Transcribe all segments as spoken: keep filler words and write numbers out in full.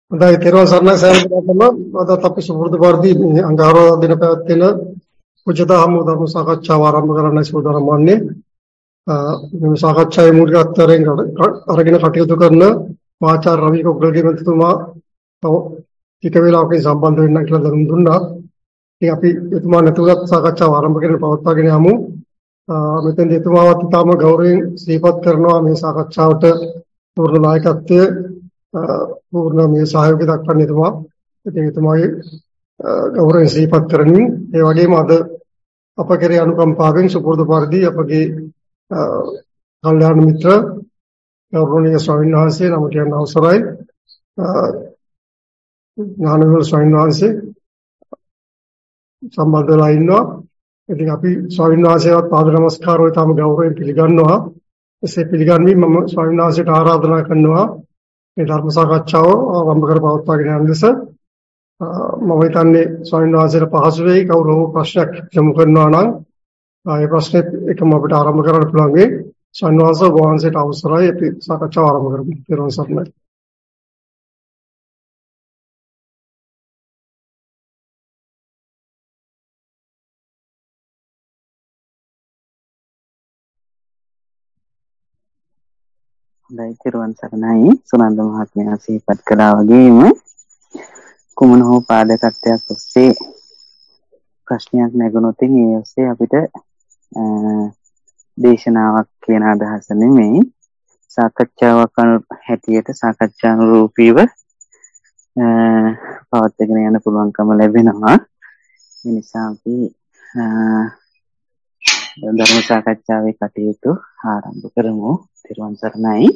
හොඳයි තෙරුවන් සරණයි සෑම දිනකටම අදත් අපි සුපුරුදු පරිදි මේ අඟහරුවාදා දින පැවැත්වෙන උචිත හමු ධර්ම සාකච්ඡාව ආරම්භ කරන්න සූදානම් වන්නේ. මේ සාකච්ඡාවේ මූලිකත්වයෙන් අරගෙන කටයුතු කරන ආචාර්ය රවි කොග්ගලගේ මැතිතුමා තව ටික වේලාවකින් සම්බන්ධ වෙන්න කියලා දැනුම් දුන්නා. ඉතින් අපි එතුමා නැතුවත් සාකච්ඡාව ආරම්භ කරගෙන පවත්වාගෙන යමු. මෙතෙන් එතුමාවත් ඉතාම ගෞරවයෙන් සිහිපත් කරනවා මේ සාකච්ඡාවට පූර්ණ නායකත්වයේ පූර්ණ මේ සහයෝගය දක්වන්න එතුමා. ඉතින් එතුමාගේ ගෞරවයෙන් සිහිපත් කරමින් ඒ වගේම අද අප කෙරේ අනුකම්පාවෙන් සුපුරුදු පරිදි අපගේ කල්යාණ මිත්‍ර ගෞරවනීය ස්වාමීන් වහන්සේ නම කියන්න අවසරයි. ඥානවේල ස්වාමීන් වහන්සේ සම්බන්ධ වෙලා ඉන්නවා. ඉතින් අපි ස්වාමීන් වහන්සේවත් පාද නමස්කාරය තාම ගෞරවයෙන් පිළිගන්නවා. එසේ පිළිගන්වමින් මම ස්වාමීන් වහන්සේට ආරාධනා කරනවා මේ ධර්ම සාකච්ඡාව ආරම්භ කර පවත්වාගෙන යන ලෙස. මම හිතන්නේ ස්වාමීන් වහන්සේට පහසු වෙයි කවුරු හෝ ප්‍රශ්නයක් යොමු කරනවා නම් ඒ ප්‍රශ්නෙත් එකම අපිට ආරම්භ කරන්න පුළුවන් වෙයි. ස්වාමීන් වහන්සේ වහන්සේට අවසරයි අපි සාකච්ඡාව ආරම්භ කරමු. ඊළඟ සර්ණයි. දෛත්‍යරුවන් සරණයි සුනන්ද මහත්මයා සිහිපත් කළා වගේම කුමන හෝ පාදකත්වයක් ඔස්සේ ප්‍රශ්නයක් නැගුණොත් ඒ ඔස්සේ අපිට දේශනාවක් කියන අදහස නෙමෙයි සාකච්ඡාවක් හැටියට සාකච්ඡානුරූපීව පවත්වාගෙන යන්න පුළුවන්කම ලැබෙනවා. ඒ නිසා අපි ධර්ම සාකච්ඡාවේ කටයුතු ආරම්භ කරමු. ත්‍රිවන් සරණයි.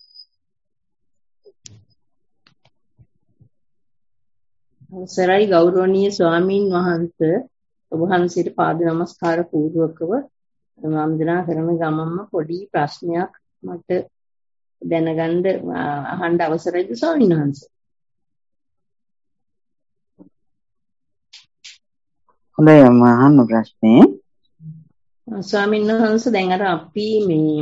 අවසරයි ගෞරවනීය ස්වාමීන් වහන්සේ ඔබ වහන්සේට පාද නමස්කාර පූර්වකව වන්දනා කරන ගමම්ම පොඩි ප්‍රශ්නයක් මට දැනගන්න අහන්න අවසරයිද ස්වාමීන් වහන්සේ? හොඳයි අහන්න ප්‍රශ්නේ. ස්වාමීන් වහන්සේ දැන් අර අපි මේ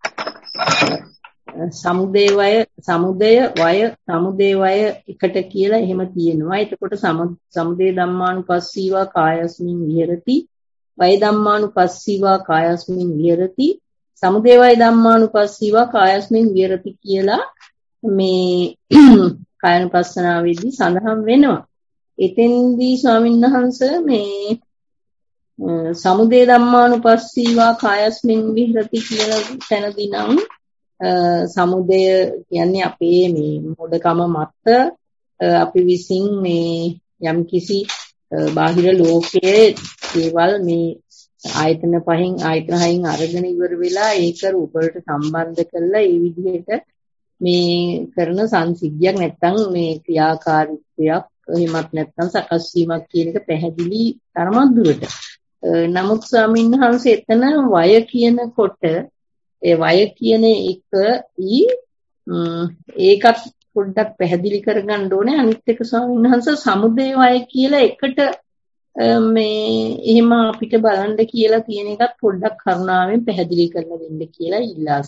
සමුදේ වය සමුදය වය සමුදේ වය එකට කියලා එහෙම තියෙනවා. එතකොට සමුදේ ධම්මානුපස්සීවා කායස්මින් විහෙරති වය ධම්මානුපස්සීවා කායස්මින් විහෙරති සමුදේ වය ධම්මානුපස්සීවා කායස්මින් විහෙරති කියලා මේ කායනුපස්සනාවේදී සඳහන් වෙනවා. එතෙන්දී ස්වාමීන් වහන්සේ මේ සමුදේ ධම්මානුපස්සීවා කායස්මින් විහෙරති කියලා තැනදී නම් සමුදය කියන්නේ අපේ මේ මොඩකම මත අපි විසින් මේ යම් කිසි බාහිර ලෝකයේ දේවල් මේ ආයතන පහෙන් ආයතන හයෙන් අරගෙන ඉවර වෙලා ඒක රූප වලට සම්බන්ධ කරලා ඒ විදිහට මේ කරන සංසිද්ධියක් නැත්තම් මේ ක්‍රියාකාරීත්වයක් එහෙමත් නැත්තම් සකස් වීමක් කියන එක පැහැදිලි තරමක් දුරට. නමුත් ස්වාමීන් වහන්සේ එතන වය කියනකොට ඒ වය කියන එක ඊ ඒකත් පොඩ්ඩක් පැහැදිලි කරගන්න ඕනේ. අනිත් එක ස්වාමීන් වහන්සේ සමුදේ වය කියලා එකට මේ එහෙම අපිට බලන්න කියලා තියෙන එකත් පොඩ්ඩක් කරුණාවෙන් පැහැදිලි කරලා දෙන්න කියලා ඉල්ලා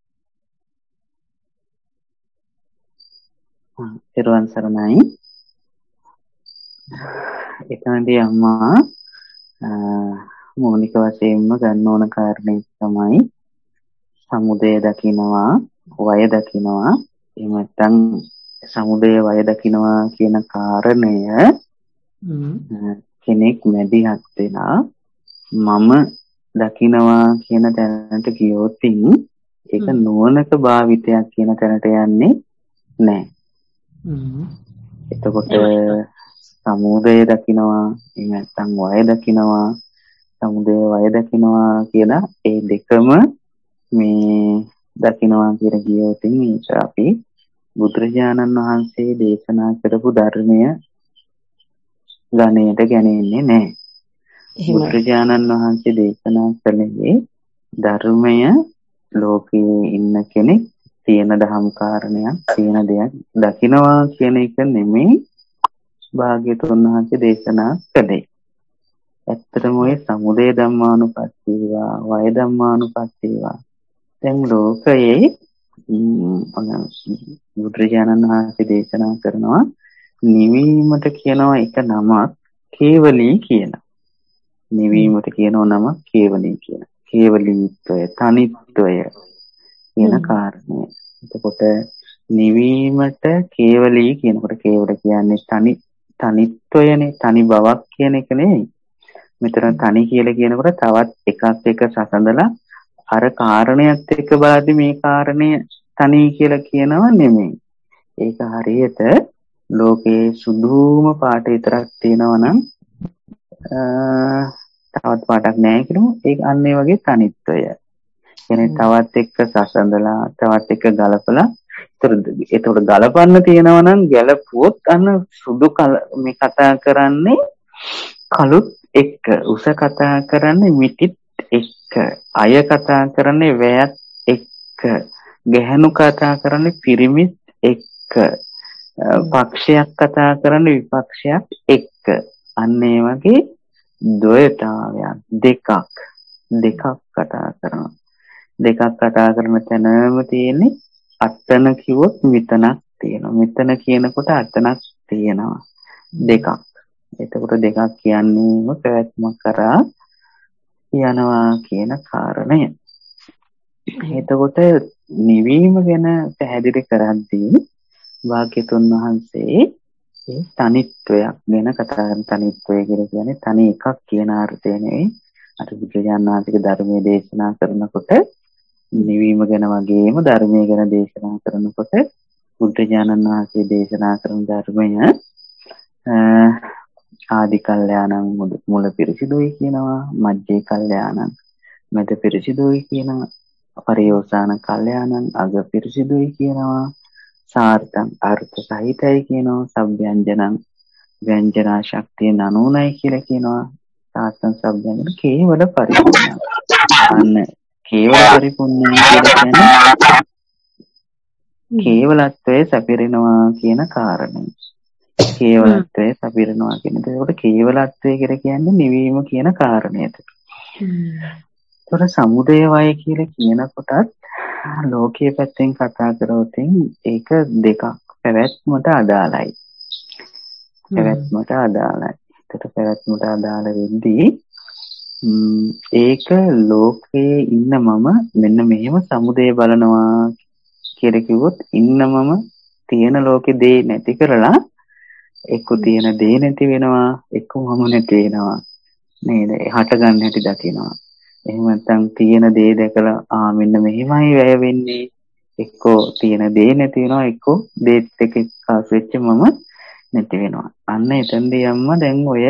සිටිනවා. ත්‍රිවන් සරණයි. එතනදී අම්මා මූලික වශයෙන්ම ගන්න ඕන කාරණේ තමයි සමුදය දකින්නවා වය දකින්නවා. එහෙම නැත්නම් සමුදය වය දකින්නවා කියන කාරණය කෙනෙක් මැදිහත් වෙලා මම දකින්නවා කියන තැනට ගියොත් ඒක නුවණක භාවිතයක් කියන තැනට යන්නේ නැහැ. එතකොට සමුදය දකින්නවා එහෙම නැත්නම් වය දකින්නවා සමුදය වය දකින්නවා කියලා ඒ දෙකම මේ දකින්නවා කියලා කියොත් මේක අපි බුදුරජාණන් වහන්සේ දේශනා කරපු ධර්මය ගණයට ගන්නේ නැහැ. බුදුරජාණන් වහන්සේ දේශනා කළේ ධර්මය ලෝකයේ ඉන්න කෙනෙක් තියෙන දහම් කාරණයක් තියෙන දෙයක් දකින්නවා කියන එක නෙමෙයි භාග්‍යතුන් වහන්සේ දේශනා කළේ. ඇත්තටම ඔය සමුදය ධම්මානුපස්සීවා වය ධම්මානුපස්සීවා දැන් ලෝකයේ බුදුරජාණන් වහන්සේ දේශනා කරනවා නිවීමට කියනවා එක නමක් කේවලී කියලා. නිවීමට කියනවා නමක් කේවලී කියලා. කේවලීත්වය, තනිත්වය කියන කාරණය. එතකොට නිවීමට කේවලී කියනකොට කේවල කියන්නේ තනි තනිත්වයනේ, තනි බවක් කියන එක නෙවෙයි. මෙතන තනි කියලා කියනකොට තවත් එකක් එක සසඳලා අර කාරණයක් එක්ක බලද්දි මේ කාරණය තනි කියලා කියනවා නෙමෙයි. ඒක හරියට ලෝකේ සුදුම පාට විතරක් තියෙනවා නම් තවත් පාටක් නැහැ කියමු. ඒක අන්න ඒ වගේ තනිත්වය. කියන්නේ තවත් එක්ක සසඳලා තවත් එක්ක ගලපලා ඒතකොට ගලපන්න තියෙනවා නම් ගැලපුවොත් අන්න සුදු මේ කතා කරන්නේ කළුත් එක්ක, උස කතා කරන්නේ මිටිත් එක්ක, අය කතා කරන්නේ වැයත් එක්ක, ගැහණු කතා කරන්නේ පිරිමිත් එක්ක, පක්ෂයක් කතා කරන්නේ විපක්ෂයක් එක්ක. අන්න ඒ වගේ ද්වයතාවයන් දෙකක් දෙකක් කතා කරනවා. දෙකක් කතා කරන තැනම තියෙන්නේ අතන කිව්වොත් මෙතනක් තියෙනවා. මෙතන කියනකොට අතනක් තියෙනවා. දෙකක්. එතකොට දෙකක් කියන්නේ පැවැත්ම කරා යනවා කියන කාරණය. එතකොට නිවීම ගැන පැහැදිලි කරද්දී වාක්‍යතුන් වහන්සේ ඒ තනිත්වයක් ගැන කතා කරන තනිත්වය කියලා කියන්නේ තනි එකක් කියන අර්ථය නෙවෙයි. අර බුදුරජාණන් වහන්සේගේ ධර්මයේ දේශනා කරනකොට නිවීම ගැන වගේම ධර්මයේ ගැන දේශනා කරනකොට බුදුරජාණන් වහන්සේ දේශනා කරන ධර්මය ආදි කල්යාණං මුල පිරිසිදුයි කියනවා, මධ්‍යේ කල්යාණං මැද පිරිසිදුයි කියනවා, පරියෝසాన කල්යාණං අග පිරිසිදුයි කියනවා, සාර්ථං අර්ථ සහිතයි කියනවා, සබ්බ්‍යංජනං ව්‍යංජනා ශක්තිය නනුනයි කියලා කියනවා, සාර්ථං සබ්බ්‍යංජන කේවල පරිපූර්ණයි. අන්න කේවල පරිපූර්ණයි කියලා කියන්නේ කේවලත්වයේ සැපිරෙනවා කියන කාරණය. කේවලත්වයේ සැපිරෙනවා කියන එක. ඒකට කේවලත්වය කියලා කියන්නේ නිවීම කියන කාරණයට. ඒතර සමුදය වය කියලා කියනකොටත් ලෝකයේ පැත්තෙන් කතා කරොත් ඒක දෙකක් පැවැත්මට අදාළයි. පැවැත්මට අදාළයි. ඒකට පැවැත්මට අදාළ වෙද්දී ඒක ලෝකයේ ඉන්න මම මෙන්න මෙහෙම සමුදය බලනවා කියලා කිව්වොත් ඉන්න මම තියෙන ලෝකේ දේ නැති කරලා එක්ක තියෙන දේ නැති වෙනවා, එක්ක මම නැති වෙනවා නේද? හට ගන්න හැටි දකිනවා. එහෙම නැත්නම් තියෙන දේ දැකලා ආ මෙන්න මෙහෙමයි වැය වෙන්නේ. එක්කෝ තියෙන දේ නැති වෙනවා, එක්කෝ දේත් එක්ක එක්කාස් වෙච්ච මම නැති වෙනවා. අන්න එතෙන්දී අම්මා දැන් ඔය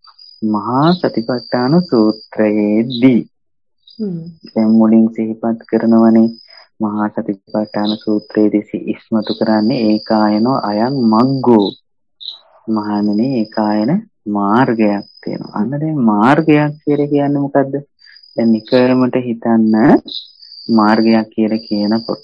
මහා සතිපට්ඨාන සූත්‍රයේදී දැන් මුලින් සිහිපත් කරනවනේ මහා සතිපට්ඨාන සූත්‍රයේදී ඉස්මතු කරන්නේ ඒකායනෝ අයං මග්ගෝ. මහණෙනි ඒකායන මාර්ගයක් තියෙනවා. අන්න දැන් මාර්ගයක් කියලා කියන්නේ මොකද්ද? දැන් නිකර්මට හිතන්න මාර්ගයක් කියලා කියනකොට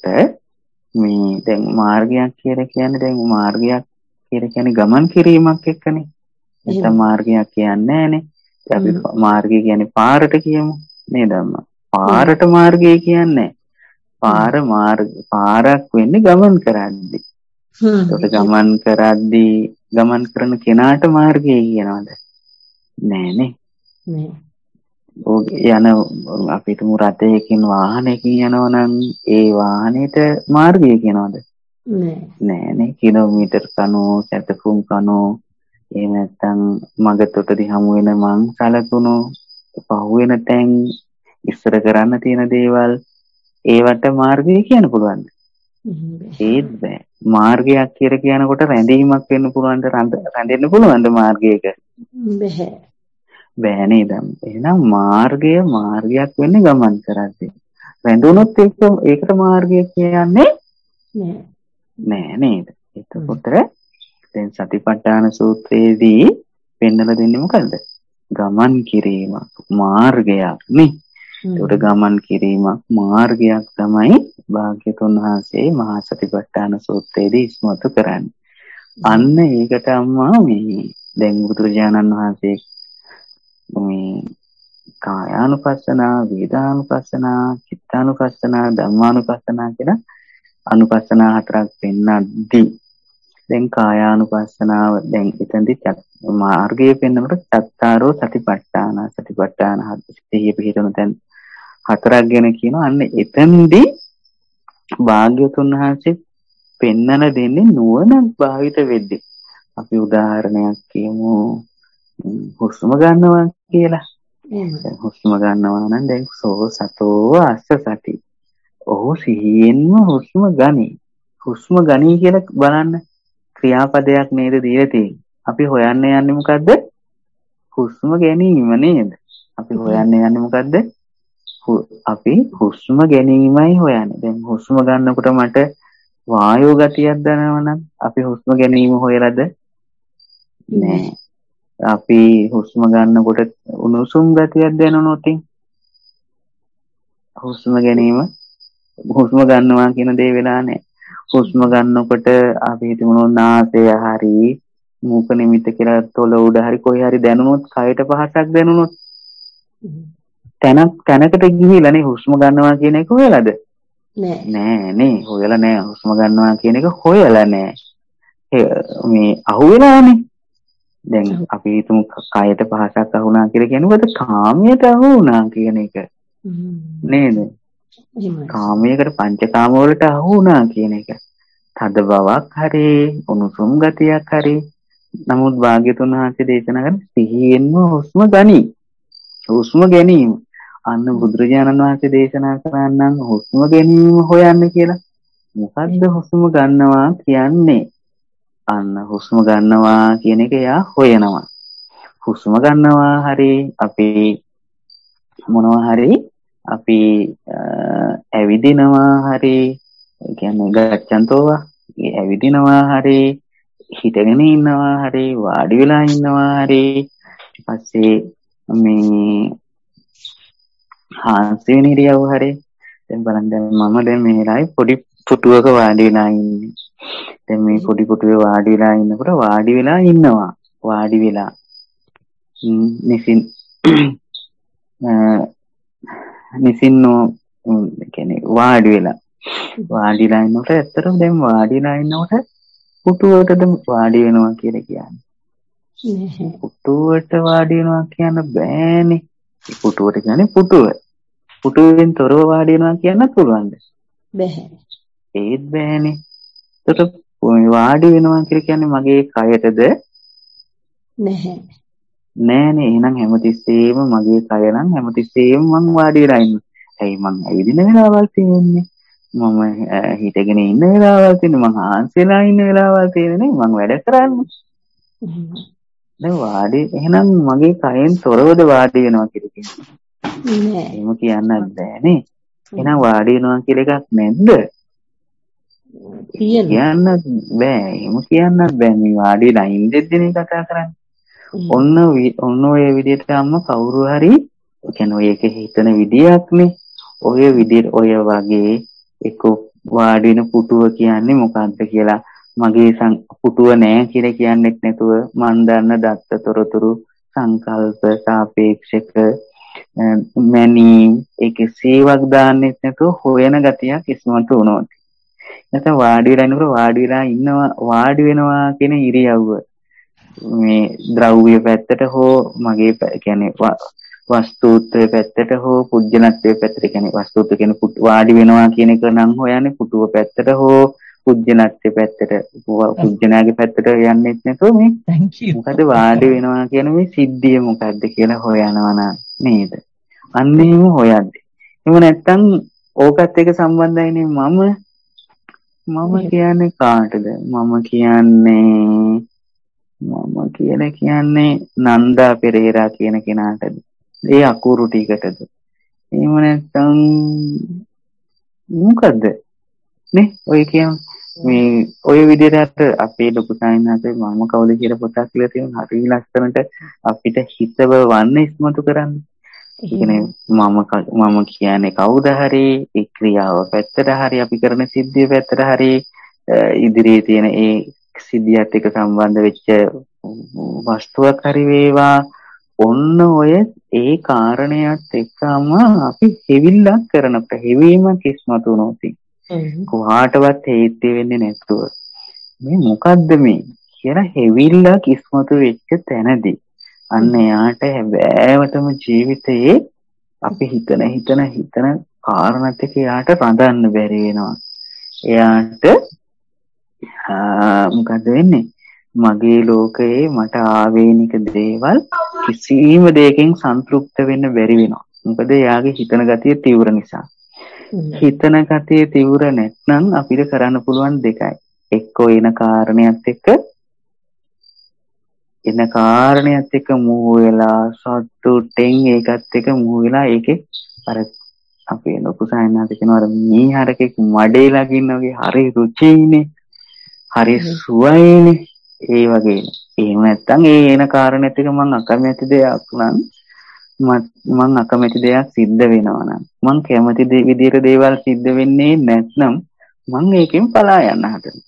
මේ දැන් මාර්ගයක් කියලා කියන්නේ දැන් මාර්ගයක් කියලා කියන්නේ ගමන් කිරීමක් එක්කනේ. නැත්නම් මාර්ගයක් කියන්නේ නැහනේ. අපි මාර්ගය කියන්නේ පාරට කියමු නේද අම්මා? පාරට මාර්ගය කියන්නේ පාර මාර්ග පාරක් වෙන්නේ ගමන් කරද්දී. ඒකට ගමන් කරද්දී ගමන් කරන කෙනාට මාර්ගය කියනවාද? නෑනේ. නෑ. ඔය යන අපි තුමු රථයකින් වාහනයකින් යනවා නම් ඒ වාහනේට මාර්ගය කියනවාද? නෑ. නෑනේ. කිලෝමීටර් කණෝ, සැතපුම් කණෝ, එහෙම නැත්නම් මගතොටදී හමු වෙන මං සලකුණු, පහුවෙන තැන්, ඉස්සර කරන්න තියෙන දේවල් ඒවට මාර්ගය කියන්න පුළුවන්ද? ඒත් බෑ. මාර්ගයක් කියලා කියනකොට රැඳීමක් වෙන්න පුළුවන්ද? රැඳෙන්න පුළුවන්ද මාර්ගයක? බෑ. බෑ නේද? එහෙනම් මාර්ගය මාර්ගයක් වෙන්නේ ගමන් කරද්දී. රැඳුනොත් ඒක ඒකට මාර්ගය කියන්නේ නෑ. නෑ නේද? එතකොට දැන් සතිපට්ඨාන සූත්‍රයේදී පෙන්නලා දෙන්නේ මොකද්ද? ගමන් කිරීමක් මාර්ගයක් නේ. ඒකට ගමන් කිරීමක් මාර්ගයක් තමයි භාග්‍යතුන් වහන්සේ මහා සතිපට්ඨාන සූත්‍රයේදී ඉස්මතු කරන්නේ. අන්න ඒකට අම්මා මේ දැන් බුදුරජාණන් වහන්සේ මේ කායානුපස්සනා, වේදානුපස්සනා, චිත්තානුපස්සනා, ධම්මානුපස්සනා කියලා අනුපස්සනා හතරක් පෙන්නද්දී දැන් කායානුපස්සනාව දැන් එතනදි මාර්ගයේ පෙන්නකොට චත්තාරෝ සතිපට්ඨාන සතිපට්ඨාන හතේ පිළිතුරු දැන් හතරක් ගැන කියනවා. අන්න එතනදී භාග්‍යතුන් වහන්සේ පෙන්නන දෙන්නේ නුවණ භාවිත වෙද්දී. අපි උදාහරණයක් කියමු, හුස්ම ගන්නවා කියලා. හුස්ම ගන්නවා නම් දැන් සෝ සතෝ අස්ස සති. ඔහු සිහියෙන්ම හුස්ම ගනි. හුස්ම ගනි කියලා බලන්න ක්‍රියාපදයක් නේද දීලා තියෙන්නේ. අපි හොයන්න යන්නේ මොකද්ද? හුස්ම ගැනීම නේද? අපි හොයන්න යන්නේ මොකද්ද? අපි හුස්ම ගැනීමයි හොයන්නේ. දැන් හුස්ම ගන්නකොට මට වායෝ ගතියක් දැනෙනවා නම් අපි හුස්ම ගැනීම හොයලාද? නෑ. අපි හුස්ම ගන්නකොට උණුසුම් ගතියක් දැනුනොත් හුස්ම ගැනීම හුස්ම ගන්නවා කියන දේ වෙලා නෑ. හුස්ම ගන්නකොට අපි හිතමු නාසය හරි මූක නිමිත්ත කියලා තොල උඩ හරි කොයි හරි දැනුනොත්, කයට පහසක් දැනුනොත් තැනක් තැනකට ගිහිලා නේ හුස්ම ගන්නවා කියන එක හොයලාද? නෑ නෑ නේ හොයලා නෑ. හුස්ම ගන්නවා කියන එක හොයලා නෑ. මේ අහුවෙලානේ. දැන් අපි හිතමු කයට පහසක් අහුණා කියලා කියනකොට කාමයට අහුණා කියන එක නේද? කාමයකට පංචකාම වලට අහුණා කියන එක. තද බවක් හරි උණුසුම් ගතියක් හරි. නමුත් භාග්‍යතුන් වහන්සේ දේශනා කරන සිහියෙන්ම හුස්ම ගනි. හුස්ම ගැනීම. අන්න බුදුරජාණන් වහන්සේ දේශනා කරනනම් හුස්ම ගැනීම හොයන්න කියලා. මොකද්ද හුස්ම ගන්නවා කියන්නේ? අන්න හුස්ම ගන්නවා කියන එක යා හොයනවා. හුස්ම ගන්නවා හරි අපි මොනවා හරි අපි ඇවිදිනවා හරි කියන්නේ ගච්ඡන්තෝවා ඇවිදිනවා හරි හිටගෙන ඉන්නවා හරි වාඩි වෙලා ඉන්නවා හරි ඊට පස්සේ මේ හාන්සින ඉරියව් හරි දැන් බලන්න මම දැන් මේ වෙලාවේ පොඩි පුටුවක වාඩි වෙලා ඉන්නේ. දැන් මේ පොඩි පුටුවේ වාඩි වෙලා ඉන්නකොට වාඩි වෙලා ඉන්නවා. වාඩි වෙලා නිසින් නිසින්නෝ කියන්නේ වාඩි වෙලා වාඩිලා ඉන්නකොට ඇත්තටම දැන් වාඩිලා ඉන්නකොට පුටුවටද වාඩි වෙනවා කියලා කියන්නේ. පුටුවට වාඩි වෙනවා කියන්න බෑනේ. පුටුවට කියන්නේ පුටුව. පුටුවෙන් තොරව වාඩි වෙනවා කියන්න පුළුවන්ද? බෑ. ඒත් බෑනේ. ඒකට වාඩි වෙනවා කියලා කියන්නේ මගේ කයටද? නැහැ. නෑනේ. එහෙනම් හැමතිස්සෙම මගේ කය නම් හැමතිස්සෙම මං වාඩි වෙලා ඉන්නවා. ඇයි මං ඇවිදින වෙලාවල් තියෙන්නේ? මම හිටගෙන ඉන්න වෙලාවල් තියෙන්නේ. මං හාන්සිලා ඉන්න වෙලාවල් තියෙන්නේ. මං වැඩ කරන්නේ. දැන් වාඩි එහෙනම් මගේ කයෙන් තොරවද වාඩි වෙනවා කියලා කියන්නේ? නෑ. එහෙම කියන්නත් බෑනේ. එහෙනම් වාඩි වෙනවා කියලා එකක් නැද්ද? කියන්නත් බෑ. එහෙම කියන්නත් බෑ. මේ වාඩිලා ඉඳෙද්දිනේ කතා කරන්නේ. ඔන්න ඔන්න ඔය විදිහට අම්ම කවුරු හරි කියන්නේ ඔය එක හිතන විදියක්නේ. ඔය විදිහට ඔය වගේ එක වාඩි වෙන පුටුව කියන්නේ මොකක්ද කියලා මගේ පුටුව නෑ කියලා කියන්නෙත් නැතුව මන් දන්න දත්ත තොරතුරු සංකල්ප සාපේක්ෂක මැනීම් ඒකේ සේවක් දාන්නෙත් නැතුව හොයන ගතියක් ඉස්මතු වුණොත් නැත්නම් වාඩි වෙලා ඉන්නකොට වාඩි වෙලා ඉන්නවා වාඩි වෙනවා කියන ඉරියව්ව මේ ද්‍රව්‍ය පැත්තට හෝ මගේ කියන්නේ වස්තුත්වයේ පැත්තට හෝ පුජ්‍යනත්වයේ පැත්තට කියන්නේ වස්තුත්ව කියන්නේ වාඩි වෙනවා කියන එක නම් හොයන්නේ පුටුව පැත්තට හෝ පුජ්‍යනත්වයේ පැත්තට පුජ්‍යනාගේ පැත්තට යන්නෙත් නැතුව මේ මොකද වාඩි වෙනවා කියන මේ සිද්ධිය මොකද්ද කියලා හොයනවා නේද? අන්න එහෙම හොයද්දි. එහෙම නැත්තම් ඕකත් එක්ක සම්බන්ධයිනේ මම මම කියන්නේ කාටද? මම කියන්නේ මම කියලා කියන්නේ නන්දා පෙරේරා කියන කෙනාටද? ඒ අකුරු ටිකටද? එහෙම නැත්නම් මොකද්ද? නේ ඔය කියන්නේ මේ ඔය විදිහට අපේ ලොකු සායනහසේ මම කවුද කියලා පොතක් කියලා තියෙනවා. හරි ලස්සනට අපිට හිතව වන්න ඉස්මතු කරන්නේ. ඒ කියන්නේ මම මම කියන්නේ කවුද හරි ඒ ක්‍රියාව පැත්තට හරි අපි කරන සිද්ධිය පැත්තට හරි ඉදිරියේ තියෙන ඒ සිද්ධියත් එක්ක සම්බන්ධ වෙච්ච වස්තුවක් හරි වේවා ඔන්න ඔය ඒ කාරණයක් එක්කම අපි හෙවිල්ලක් කරනකොට හෙවීමක් ඉස්මතු වුණොත් කොහාටවත් හේතු වෙන්නේ නැතුව මේ මොකද්ද මේ කියලා හෙවිල්ලක් ඉස්මතු වෙච්ච තැනදී අන්න එයාට හැබෑවටම ජීවිතයේ අපි හිතන හිතන හිතන කාරණාත් එක්ක එයාට රඳන්න බැරි වෙනවා. එයාට මොකද වෙන්නේ? මගේ ලෝකයේ මට ආවේනික දේවල් කිසිම දෙයකින් සන්තුෂ්ත වෙන්න බැරි වෙනවා. මොකද එයාගේ හිතන ගතිය තීව්‍ර නිසා. හිතන ගතිය තීව්‍ර නැත්නම් අපිට කරන්න පුළුවන් දෙකයි. එක්කෝ එන කාරණයක් එක්ක එන කාරණයක් එක්ක මූ වෙලා සතුටෙන් ඒකත් එක්ක මූ වෙලා ඒකේ අර අපේ ලොකු සායනාත කියනවා අර මීහරකෙක් මඩේ ලගින්න වගේ හරි රුචියිනේ හරි සුවයිනේ ඒ වගේ. එහෙම නැත්නම් ඒ එන කාරණෙත් එක මං අකමැති දෙයක් නම් මං අකමැති දෙයක් සිද්ධ වෙනවා නම් මං කැමති විදිහට දේවල් සිද්ධ වෙන්නේ නැත්නම් මං ඒකෙන් පලා යන්න හදනවා.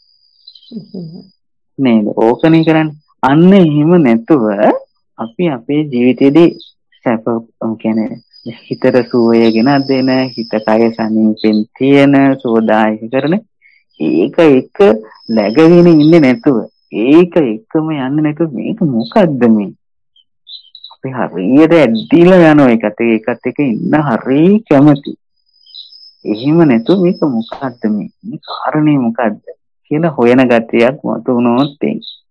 නේද? ඕකනේ කරන්නේ. අන්න එහෙම නැතුව අපි අපේ ජීවිතේදී සැප කියන්නේ හිතට සුවය ගෙන දෙන හිත කය සනීපෙන් තියෙන සෝදායක කරන ඒක එක läගගෙන ඉන්නේ නැතුව ඒක එකම යන්නේ නැතුව මේක මොකද්ද මේ අපි හරියට ඇද්දිලා යනවා ඒකත් ඒකත් එක ඉන්න හරිය කැමති. එහෙම නැතුව මේක මොකද්ද මේ මේ කාරණේ මොකද්ද කියලා හොයන ගතියක් මතු වුණොත්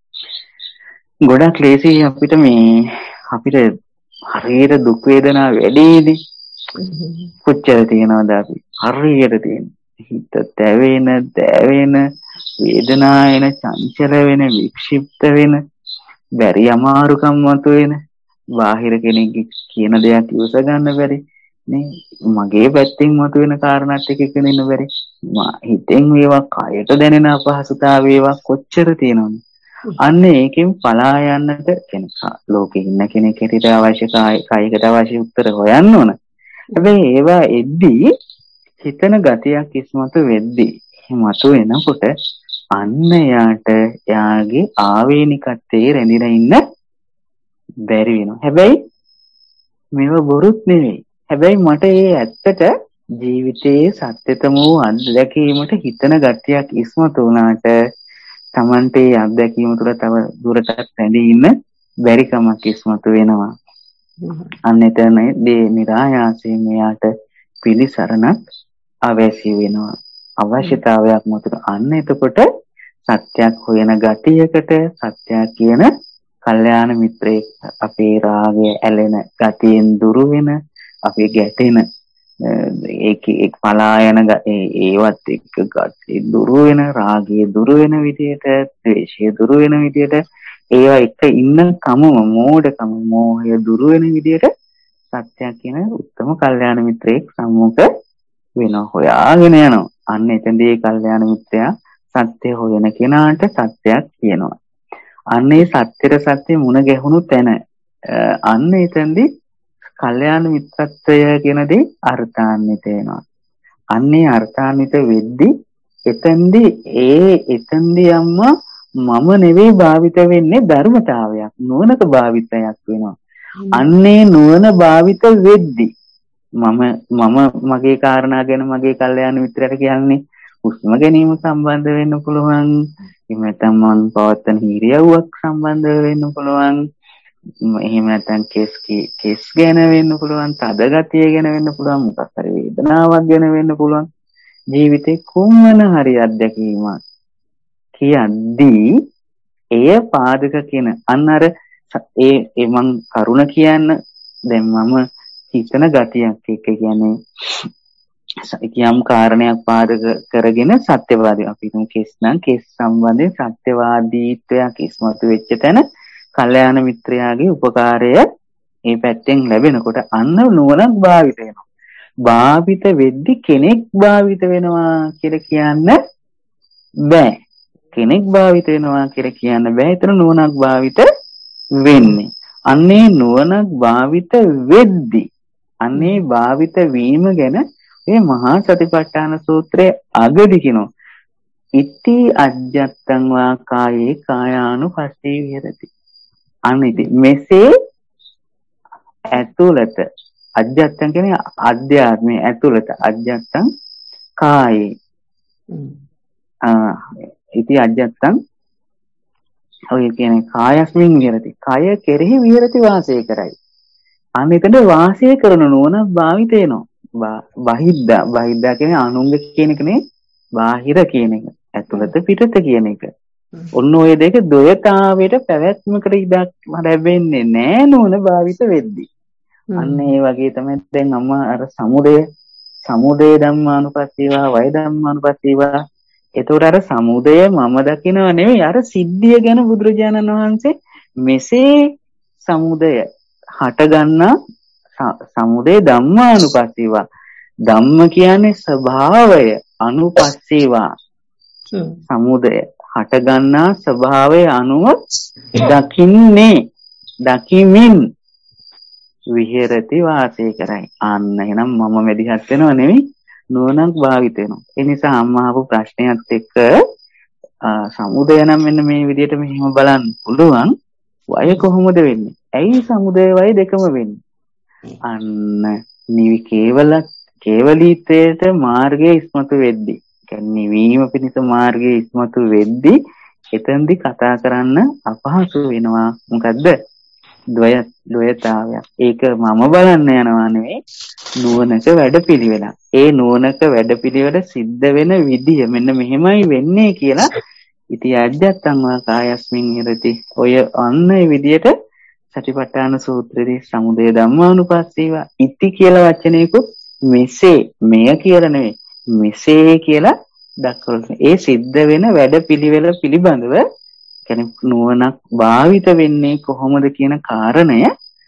ගොඩක් ලේසි අපිට මේ අපිට හරියට දුක් වේදනා වැඩිනේ. කොච්චර තියනවද අපි හරියට තියෙන හිත දැවෙන දැවෙන වේදනා එන චංචල වෙන වික්ෂිප්ත වෙන බැරි අමාරුකම් මතු වෙන බාහිර කෙනෙක් කියන දෙයක් ඉවස ගන්න බැරි නේ මගේ පැත්තෙන් මතු වෙන කාරණාත් එක්ක කෙනෙන්න බැරි හිතෙන් වේවා කයට දැනෙන අපහසුතාව වේවා කොච්චර තියෙනවද. අන්න ඒකෙන් පලා යන්නට කෙනෙක් ලෝකෙ ඉන්න කෙනෙක් හිතට අවශ්‍ය කායිකට අවශ්‍ය උත්තර හොයන්න ඕන. හැබැයි ඒවා එද්දී හිතන ගතියක් ඉස්මතු වෙද්දී මතු වෙනකොට අන්න යාට යාගේ ආවේනිකත්වයේ රැඳිලා ඉන්න බැරි වෙනවා. හැබැයි මේව බොරුත් නෙවෙයි. හැබැයි මට ඒ ඇත්තට ජීවිතයේ සත්‍යතම වූ අත්දැකීමට හිතන ගතියක් ඉස්මතු වුණාට තමන්ට ඒ අත්දැකීම තුළ තව දුරටත් රැඳී ඉන්න බැරි කමක් ඉස්මතු වෙනවා. අන්න එතනදී නිරායාසයෙන් එයාට පිළිසරණක් අවශ්‍ය වෙනවා. අවශ්‍යතාවයක් මතුන අන්න එතකොට සත්‍යයක් හොයන ගතියකට සත්‍යයක් කියන කල්යාණ මිත්‍රයෙක් අපේ රාගය ඇලෙන ගතියෙන් දුරු වෙන අපේ ගැටෙන ඒක එක් පලායන ඒවත් එක්ක ගතිය දුරු වෙන රාගය දුරු වෙන විදියට ද්වේෂය දුරු වෙන විදියට ඒවා එක ඉන්න කමම මෝඩකම මෝහය දුරු වෙන විදියට සත්‍යයක් කියන උත්තම කල්යාණ මිත්‍රයෙක් සම්මුඛ වෙනවා හොයාගෙන යනවා. අන්න එතෙන්දී කල්යාණ මිත්‍රයා සත්‍ය හොයන කෙනාට සත්‍යයක් කියනවා. අන්න ඒ සත්‍යෙට සත්‍ය මුණ ගැහුණු තැන අන්න එතෙන්දී කල්යාණ මිත්‍රත්වය කියන දේ අර්ථාන්විත වෙනවා. අන්නේ අර්ථාන්විත වෙද්දී එතෙන්දී ඒ එතෙන්දී අම්මා මම නෙවෙයි භාවිත වෙන්නේ ධර්මතාවයක් නුවණක භාවිතයක් වෙනවා. අන්නේ නුවණ භාවිත වෙද්දී මම මම මගේ කාරණා ගැන මගේ කල්යාණ මිත්‍රයට කියන්නේ හුස්ම ගැනීම සම්බන්ධ වෙන්න පුළුවන්. එහෙම නැත්නම් මම පවත්තන හිරියව්වක් සම්බන්ධ වෙන්න පුළුවන්. එහෙම නැත්නම් කෙස් කෙස් ගැන වෙන්න පුළුවන්. තද ගතිය ගැන වෙන්න පුළුවන්. මොකක් හරි වේදනාවක් ගැන වෙන්න පුළුවන්. ජීවිතේ කොමන හරි අත්දැකීමක් කියද්දී එය පාදක කියන අන්න අර ඒ ඒ මං කරුණ කියන්න දැන් මම හිතන ගතියක් එක්ක කියන්නේ යම් කාරණයක් පාදක කරගෙන සත්‍යවාදී අපි හිතමු කෙස් නම් කෙස් සම්බන්ධයෙන් සත්‍යවාදීත්වයක් ඉස්මතු වෙච්ච තැන කල්යාණ මිත්‍රයාගේ උපකාරය මේ පැත්තෙන් ලැබෙනකොට අන්න නුවණක් භාවිත වෙනවා. භාවිත වෙද්දි කෙනෙක් භාවිත වෙනවා කියලා කියන්න බෑ. කෙනෙක් භාවිත වෙනවා කියලා කියන්න බෑ. ඒතර නුවණක් භාවිත වෙන්නේ. අන්නේ නුවණක් භාවිත වෙද්දි අන්නේ භාවිත වීම ගැන මේ මහා සතිපට්ඨාන සූත්‍රයේ අගදී කියනවා. ඉති අජ්ජත්තං වා කායේ කායානුපස්සී විහෙරති. අනිති මෙසේ ඇතුළත අජ්ජත්තං කියන්නේ අධ්‍යාත්මයේ ඇතුළත අජ්ජත්තං කායේ ආ ඉති අජත්තං ඔය කියන්නේ කායස්මින් විහෙරති. කය කෙරෙහි විහෙරති වාසය කරයි. අන්න එතන වාසය කරන නුවණ භාවිත වෙනවා. බහිද්දා බහිද්දා කියන්නේ අනුංග කියන එකනේ බාහිර කියන එක. ඇතුළත පිටත කියන එක. ඔන්න ඔය දෙක ද්වයතාවයට පැවැත්මකට ඉඩක් ලැබෙන්නේ නෑ නුවණ භාවිත වෙද්දී. අන්න ඒ වගේ තමයි දැන් අම්මා අර සමුදය සමුදය ධම්මානුපස්සීවා වය ධම්මානුපස්සීවා. එතකොට අර සමුදය මම දකිනව නෙවෙයි අර සිද්ධිය ගැන බුදුරජාණන් වහන්සේ මෙසේ සමුදය හට ගන්නා සමුදය ධම්මානුපස්සීවා. ධම්ම කියන්නේ ස්වභාවය අනුපස්සීවා. සමුදය හට ගන්නා ස්වභාවය අනුව දකින්නේ දකිමින් විහෙරති වාසය කරයි. අන්න එහෙනම් මම මෙදිහත් වෙනව නෙවෙයි නුවණක් භාවිත වෙනවා. ඒ නිසා අම්මා අහපු ප්‍රශ්නයත් එක්ක සමුදය නම් මෙන්න මේ විදිහට මෙහෙම බලන්න පුළුවන්. වය කොහොමද වෙන්නේ? ඇයි සමුදය වය දෙකම වෙන්නේ? අන්න නිවි කේවල කේවලීත්වයට මාර්ගයේ ඉස්මතු වෙද්දී, කියන්නේ නිවීම පිණිස මාර්ගයේ ඉස්මතු වෙද්දී එතෙන්දි කතා කරන්න අපහසු වෙනවා. මොකද්ද? ද්වය ද්වයතාවයක්. ඒක මම බලන්න යනවා නෙවෙයි නුවණක වැඩපිළිවෙලක්. ඒ නුවණක වැඩපිළිවෙල සිද්ධ වෙන විදිය මෙන්න මෙහෙමයි වෙන්නේ කියලා ඉති අජ්ජත්තං වා කායස්මින් හිරති. ඔය අන්න ඒ විදියට සතිපට්ඨාන සූත්‍රයේ සමුදය ධම්මානුපස්සීවා ඉති කියලා වචනයකුත් මෙසේ මෙය කියලා නෙවෙයි මෙසේ කියලා දක්වලා ඒ සිද්ධ වෙන වැඩපිළිවෙල පිළිබඳව කියන්නේ නුවණක් භාවිත වෙන්නේ කොහොමද කියන කාරණය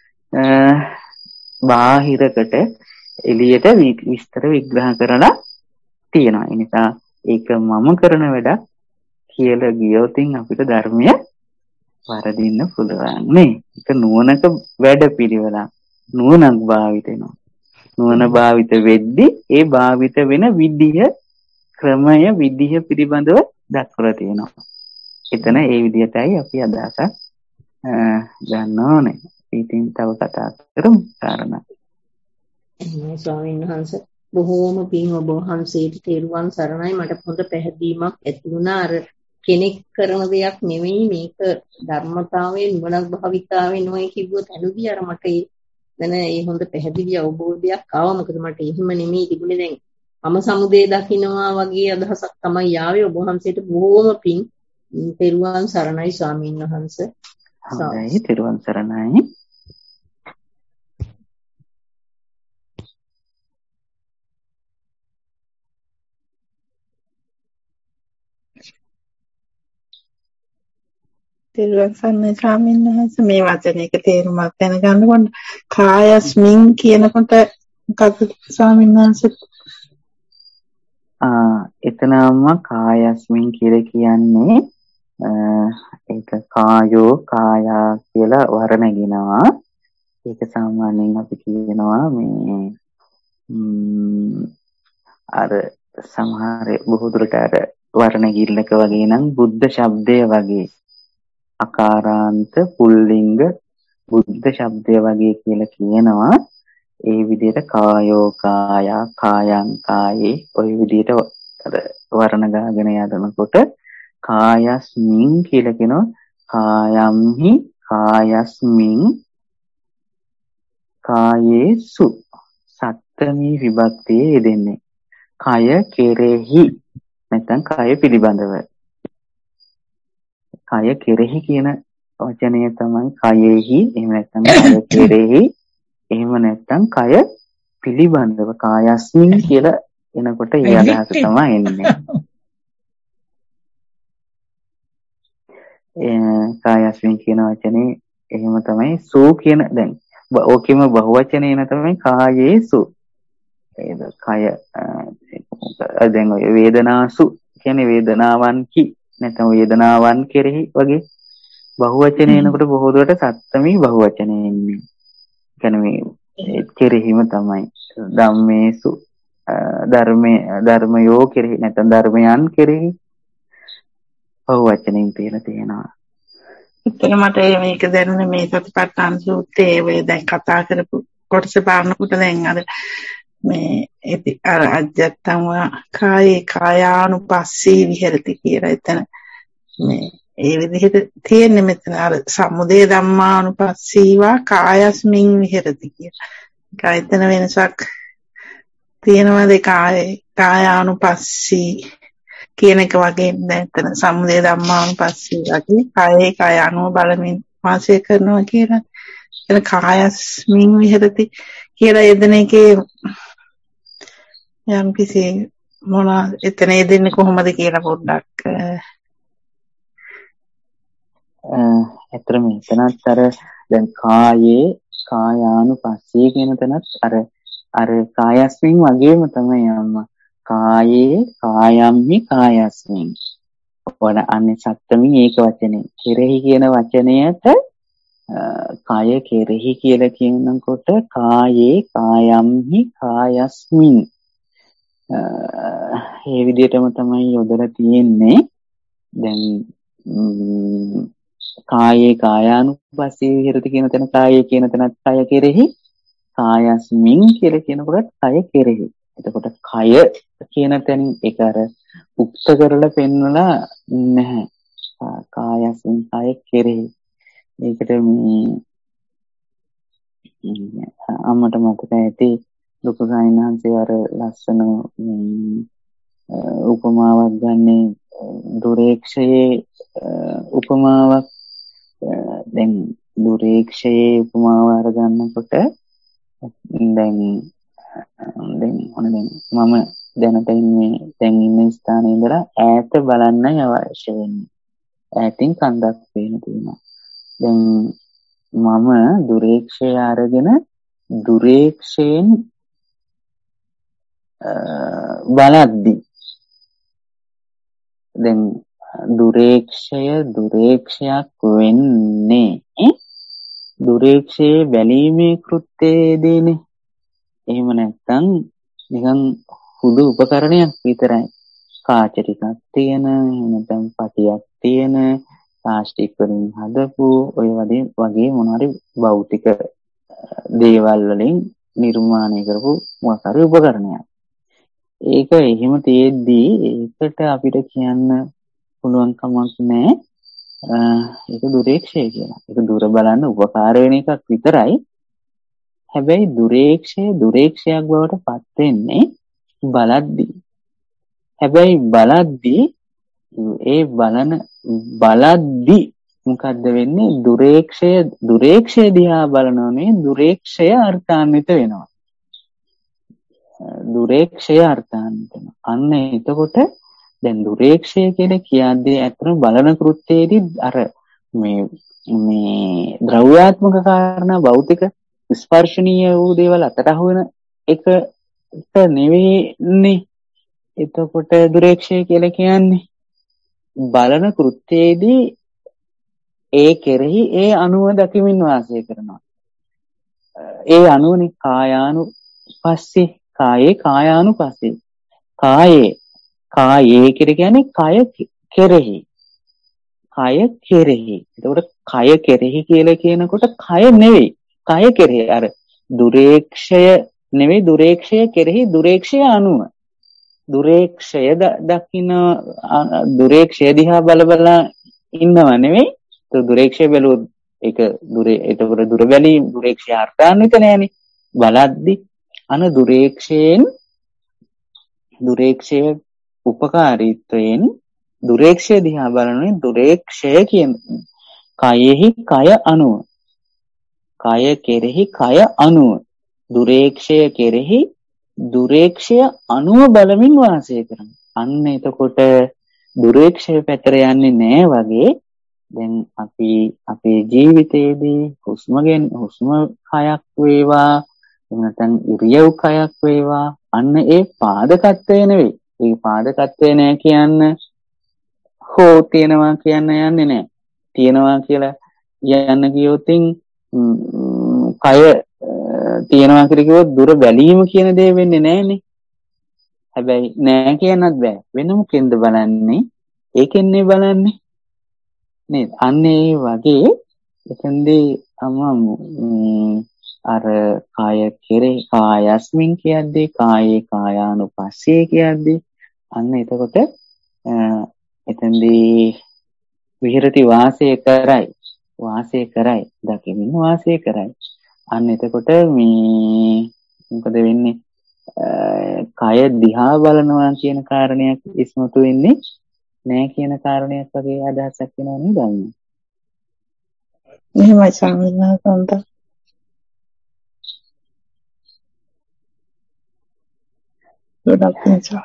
බාහිරකට එළියට විස්තර විග්‍රහ කරලා තියෙනවා. ඒ නිසා ඒක මම කරන වැඩක් කියලා ගියොතින් අපිට ධර්මය වරදින්න පුළුවන් නේ. ඒක නුවණක වැඩපිළිවෙලක්. නුවණක් භාවිත වෙනවා. නුවණ භාවිත වෙද්දී ඒ භාවිත වෙන විදිය ක්‍රමය විදිය පිළිබඳව දක්වලා තියෙනවා. එතන ඒ විදිහටයි අපි අදහසක් ගන්න ඕනේ. ඉතින් තව කතා කරමු කාරණා. එහෙනම් ස්වාමීන් වහන්සේ බොහෝම පිං ඔබ වහන්සේට තෙරුවන් සරණයි. මට පොඩ පැහැදීමක් ඇති වුණා. අර කෙනෙක් කරන දෙයක් නෙවෙයි මේක ධර්මතාවයේ නුවණක් භාවිතාවේ නොයි කිව්වොත් ඇනුදී අර මට දැන් ඒ හොඳ පැහැදිලි අවබෝධයක් ආවා. මොකද මට එහෙම නෙමෙයි තිබුණේ. දැන් මම සමුදේ දකින්නවා වගේ අදහසක් තමයි ආවේ. ඔබ වහන්සේට බොහෝම පිං. තෙරුවන් සරණයි ස්වාමීන් වහන්සේ. හොඳයි තෙරුවන් සරණයි. තෙරුවන් සරණයි ස්වාමීන් වහන්සේ. මේ වචනයක තේරුමක් දැනගන්න ඕන. කායස්මින් කියනකොට මොකක්ද ස්වාමීන් වහන්සේ? ආ එතනම කායස්මින් කියලා කියන්නේ ඒක කායෝ කායා කියලා වර්ණගෙනවා. ඒක සාමාන්‍යයෙන් අපි කියනවා මේ අර සමහර බොහෝ දුරට අර වර්ණගිල්ලක වගේ නම් බුද්ධ ශබ්දය වගේ අකාරාන්ත පුල්ලිංග බුද්ධ ශබ්දය වගේ කියලා කියනවා. ඒ විදිහට කායෝ කායා කායං කායේ ඔය විදිහට අර වර්ණ ගාගෙන යනකොට කායස්මින් කියලා කියනවා. කායම්හි කායස්මින් කායේසු සත්ත්මී විභක්තියේ යෙදෙන්නේ. කය කෙරෙහි නැත්නම් කය පිළිබඳව. කය කෙරෙහි කියන වචනය තමයි කයෙහි. එහෙම නැත්නම් කය කෙරෙහි. එහෙම නැත්නම් කය පිළිබඳව කායස්මින් කියලා එනකොට ඒ අදහස තමයි එන්නේ. කායස්මින් කියන වචනේ එහෙම තමයි සූ කියන දැන් ඕකෙම බහුවචනේ න තමයි කායේසු. ඒක කය දැන් ඔය වේදනාසු කියන්නේ වේදනාවන් කි නැත්නම් වේදනාවන් කෙරෙහි වගේ බහුවචනේ එනකොට බොහෝ දුරට සත්තමී බහුවචනේ එන්නේ. කියන්නේ මේ කෙරෙහිම තමයි ධම්මේසු ධර්මයේ ධර්මයෝ කෙරෙහි නැත්නම් ධර්මයන් කෙරෙහි බහුවචනෙන් තියෙන තියෙනවා. ඉතින් මට මේක දැනුනේ මේ සතිපට්ඨාන සූත්‍රයේ වේ දැන් කතා කරපු කොටස බලනකොට දැන් අර මේ ඉති අර අජත්තම කායේ කායානුපස්සී විහෙරති කියලා එතන මේ ඒ විදිහට තියෙන්නේ මෙතන අර සමුදය ධම්මානුපස්සීවා කායස්මින් විහෙරති කියලා. ඒක එතන වෙනසක් තියෙනවාද කායේ කායානුපස්සී කියන එක වගේ දැන් එතන සමුදය ධම්මානුපස්සී වගේ කායේ කාය අනුව බලමින් වාසය කරනවා කියලා. එතන කායස්මින් විහෙරති කියලා යෙදෙන එකේ යම් කිසි මොනවා එතන යෙදෙන්නේ කොහොමද කියලා පොඩ්ඩක් ඇත්තටම එතනත් අර දැන් කායේ කායානුපස්සී කියන තැනත් අර අර කායස්මින් වගේම තමයි අම්මා කායේ කායම්හි කායස්මින් වඩ අන්නේ සත්‍යමි ඒක වචනේ කෙරෙහි කියන වචනයට කාය කෙරෙහි කියලා කියනකොට කායේ කායම්හි කායස්මින් ඒ විදිහටම තමයි යොදලා තියෙන්නේ. දැන් කායේ කායානුපස්සී විහෙරති කියන තැන කායේ කියන තැනත් කය කෙරෙහි කායස්මින් කියලා කියනකොට කය කෙරෙහි. එතකොට කය කියන තැනින් ඒක අර උක්ත කරලා පෙන්වලා නැහැ. කායස්මින් කය කෙරෙහි. ඒකට මේ අම්මට මතක ඇති ලොකු සායනහන්සේ අර ලස්සන උපමාවක් ගන්නේ දුරේක්ෂයේ උපමාවක්. දැන් දුරේක්ෂයේ උපමාව අරගන්නකොට දැන් දැන් මොන දැන් මම දැනට ඉන්නේ දැන් ඉන්න ස්ථානයේ ඉඳලා ඈත බලන්නයි අවශ්‍ය වෙන්නේ. ඈතින් කන්දක් පේන තියෙනවා. දැන් මම දුරේක්ෂය අරගෙන දුරේක්ෂයෙන් බලද්දි දැන් දුරේක්ෂය දුරේක්ෂයක් වෙන්නේ දුරේක්ෂයේ බැලීමේ කෘත්‍යයේදීනේ. එහෙම නැත්නම් නිකන් හුදු උපකරණයක් විතරයි. කාච ටිකක් තියෙන නැත්නම් පටියක් තියෙන ප්ලාස්ටික් වලින් හදපු ඔය වගේ වගේ මොනවාරි භෞතික දේවල් වලින් නිර්මාණය කරපු මොකක් හරි උපකරණයක්. ඒක එහෙම තියෙද්දි ඒකට අපිට කියන්න පුළුවන් කමක් නැහැ. ඒක දුරේක්ෂය කියලා. ඒක දුර බලන්න උපකාර වෙන එකක් විතරයි. හැබැයි දුරේක්ෂය දුරේක්ෂයක් බවට පත් වෙන්නේ බලද්දී. හැබැයි බලද්දී ඒ බලන බලද්දී මොකද්ද වෙන්නේ? දුරේක්ෂය දුරේක්ෂය දිහා බලනෝනේ දුරේක්ෂය අර්ථාන්විත වෙනවා. දුරේක්ෂය අර්ථාන්විත වෙනවා. අන්න එතකොට දැන් දුරේක්ෂය කියලා කියද්දී අතන බලන කෘත්‍යයේදී අර මේ මේ ද්‍රව්‍යාත්මක කාරණා භෞතික ස්පර්ශනීය වූ දේවල් අතට අහු වෙන එකට නෙවෙයිනේ. එතකොට දුරේක්ෂය කියලා කියන්නේ බලන කෘත්‍යයේදී ඒ කෙරෙහි ඒ අනුව දකිමින් වාසය කරනවා. ඒ අනුවනේ කායානුපස්සී කායේ කායානුපස්සී කායේ කායේ කියන්නේ කය කෙරෙහි කය කෙරෙහි. එතකොට කය කෙරෙහි කියලා කියනකොට කය නෙවෙයි කය කෙරෙහි අර දුරේක්ෂය නෙවෙයි දුරේක්ෂය කෙරෙහි දුරේක්ෂය අනුව දුරේක්ෂය දකින්න දුරේක්ෂය දිහා බල බල ඉන්නව නෙවෙයි. તો දුරේක්ෂය බැලුවොත් ඒක දුරේ එතකොට දුර බැලීම දුරේක්ෂය අර්ථාන්විත නෑනේ. බලද්දි අන දුරේක්ෂයෙන් දුරේක්ෂය උපකාරීත්වයෙන් දුරේක්ෂය දිහා බලන්නේ දුරේක්ෂය කියන කයෙහි කය අනුව කය කෙරෙහි කය අනුව දුරේක්ෂය කෙරෙහි දුරේක්ෂය අනුව බලමින් වාසය කරනවා. අන්න එතකොට දුරේක්ෂය පැතර යන්නේ නෑ වගේ. දැන් අපි අපේ ජීවිතයේදී හුස්ම ගෙන හුස්ම කයක් වේවා නැත්නම් ඉරියව් කයක් වේවා අන්න ඒ පාදකත්වය නෙවෙයි. ඒ පාදකත්වය නෑ කියන්න හෝ තියනවා කියන්න යන්නේ නෑ. තියනවා කියලා යන්න ගියොතින් කය තියනවා කියලා කිව්වොත් දුර බැලීම කියන දේ වෙන්නේ නෑනේ. හැබැයි නෑ කියන්නත් බෑ. වෙන මොකෙන්ද බලන්නේ? ඒකෙන්නේ බලන්නේ. නේද? අන්න ඒ වගේ එතෙන්දී අම අර කාය කෙරේ කායස්මින් කියද්දී කායේ කායානුපස්සේ කියද්දී අන්න එතකොට එතෙන්දී විහෙරති වාසය කරයි වාසය කරයි දකින්න වාසය කරයි අන්න එතකොට මේ මොකද වෙන්නේ කය දිහා බලනවා කියන කාරණයක් ඉස්මතු වෙන්නේ නෑ කියන කාරණයක් වගේ අදහසක් වෙනව නේද අන්න එහෙමයි සම්මානන්ත ගොඩක් නිසා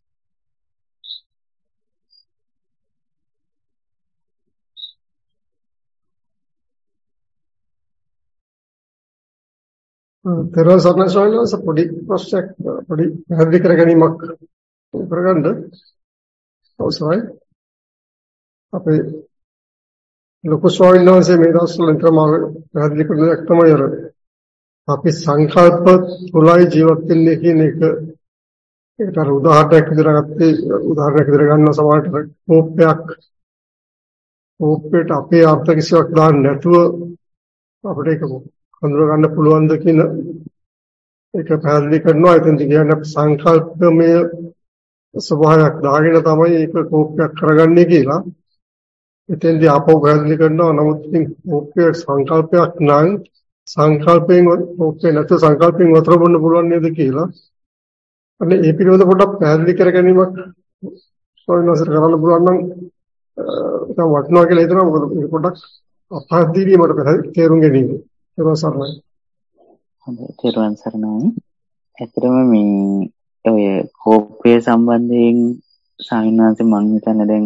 තෙරුවන් සරණයි ස්වාමීන් වහන්සේ පොඩි ප්‍රශ්නයක් පොඩි පැහැදිලි කර ගැනීමක් කරගන්න අවසරයි අපේ ලොකු ස්වාමීන් වහන්සේ මේ දවස්වල නිතරම පැහැදිලි කරන එක තමයි අර අපි සංකල්ප තුලයි ජීවත් වෙන්නේ කියන එක ඒකට අර උදාහරණයක් විදිහට ගත්තේ උදාහරණයක් විදිහට ගන්න සමහරට කෝපයක් කෝපයට අපේ අර්ථ කිසිවක් දාන්න නැතුව අපිට ඒක හඳුනා ගන්න පුළුවන්ද කියන ඒක පැහැදිලි කරනවා. එතෙන්ද කියන්නේ සංකල්පමය ස්වභාවයක් දාගෙන තමයි ඒක කෝපයක් කරගන්නේ කියලා. එතෙන්දී ආපහු පැහැදිලි කරනවා. නමුත් ඉතින් කෝපය සංකල්පයක් නම් සංකල්පයෙන් කෝපේ නැත්නම් සංකල්පයෙන් වතර බොන්න පුළුවන් නේද කියලා. අනේ ඒ පිළිබඳව පොඩ්ඩක් පැහැදිලි කර ගැනීමක් සොයනසර කරන්න පුළුවන් නම් ඒක වටිනවා කියලා හිතනවා. මොකද ඒක පොඩ්ඩක් අපහසුයි මට පැහැදිලි තේරුම් ගැනීම. තෙරුවන් සරණයි. හොඳයි තෙරුවන් සරණයි. ඇත්තටම මේ ඔය කෝපය සම්බන්ධයෙන් සාමිනාන්ත මම හිතන්නේ දැන්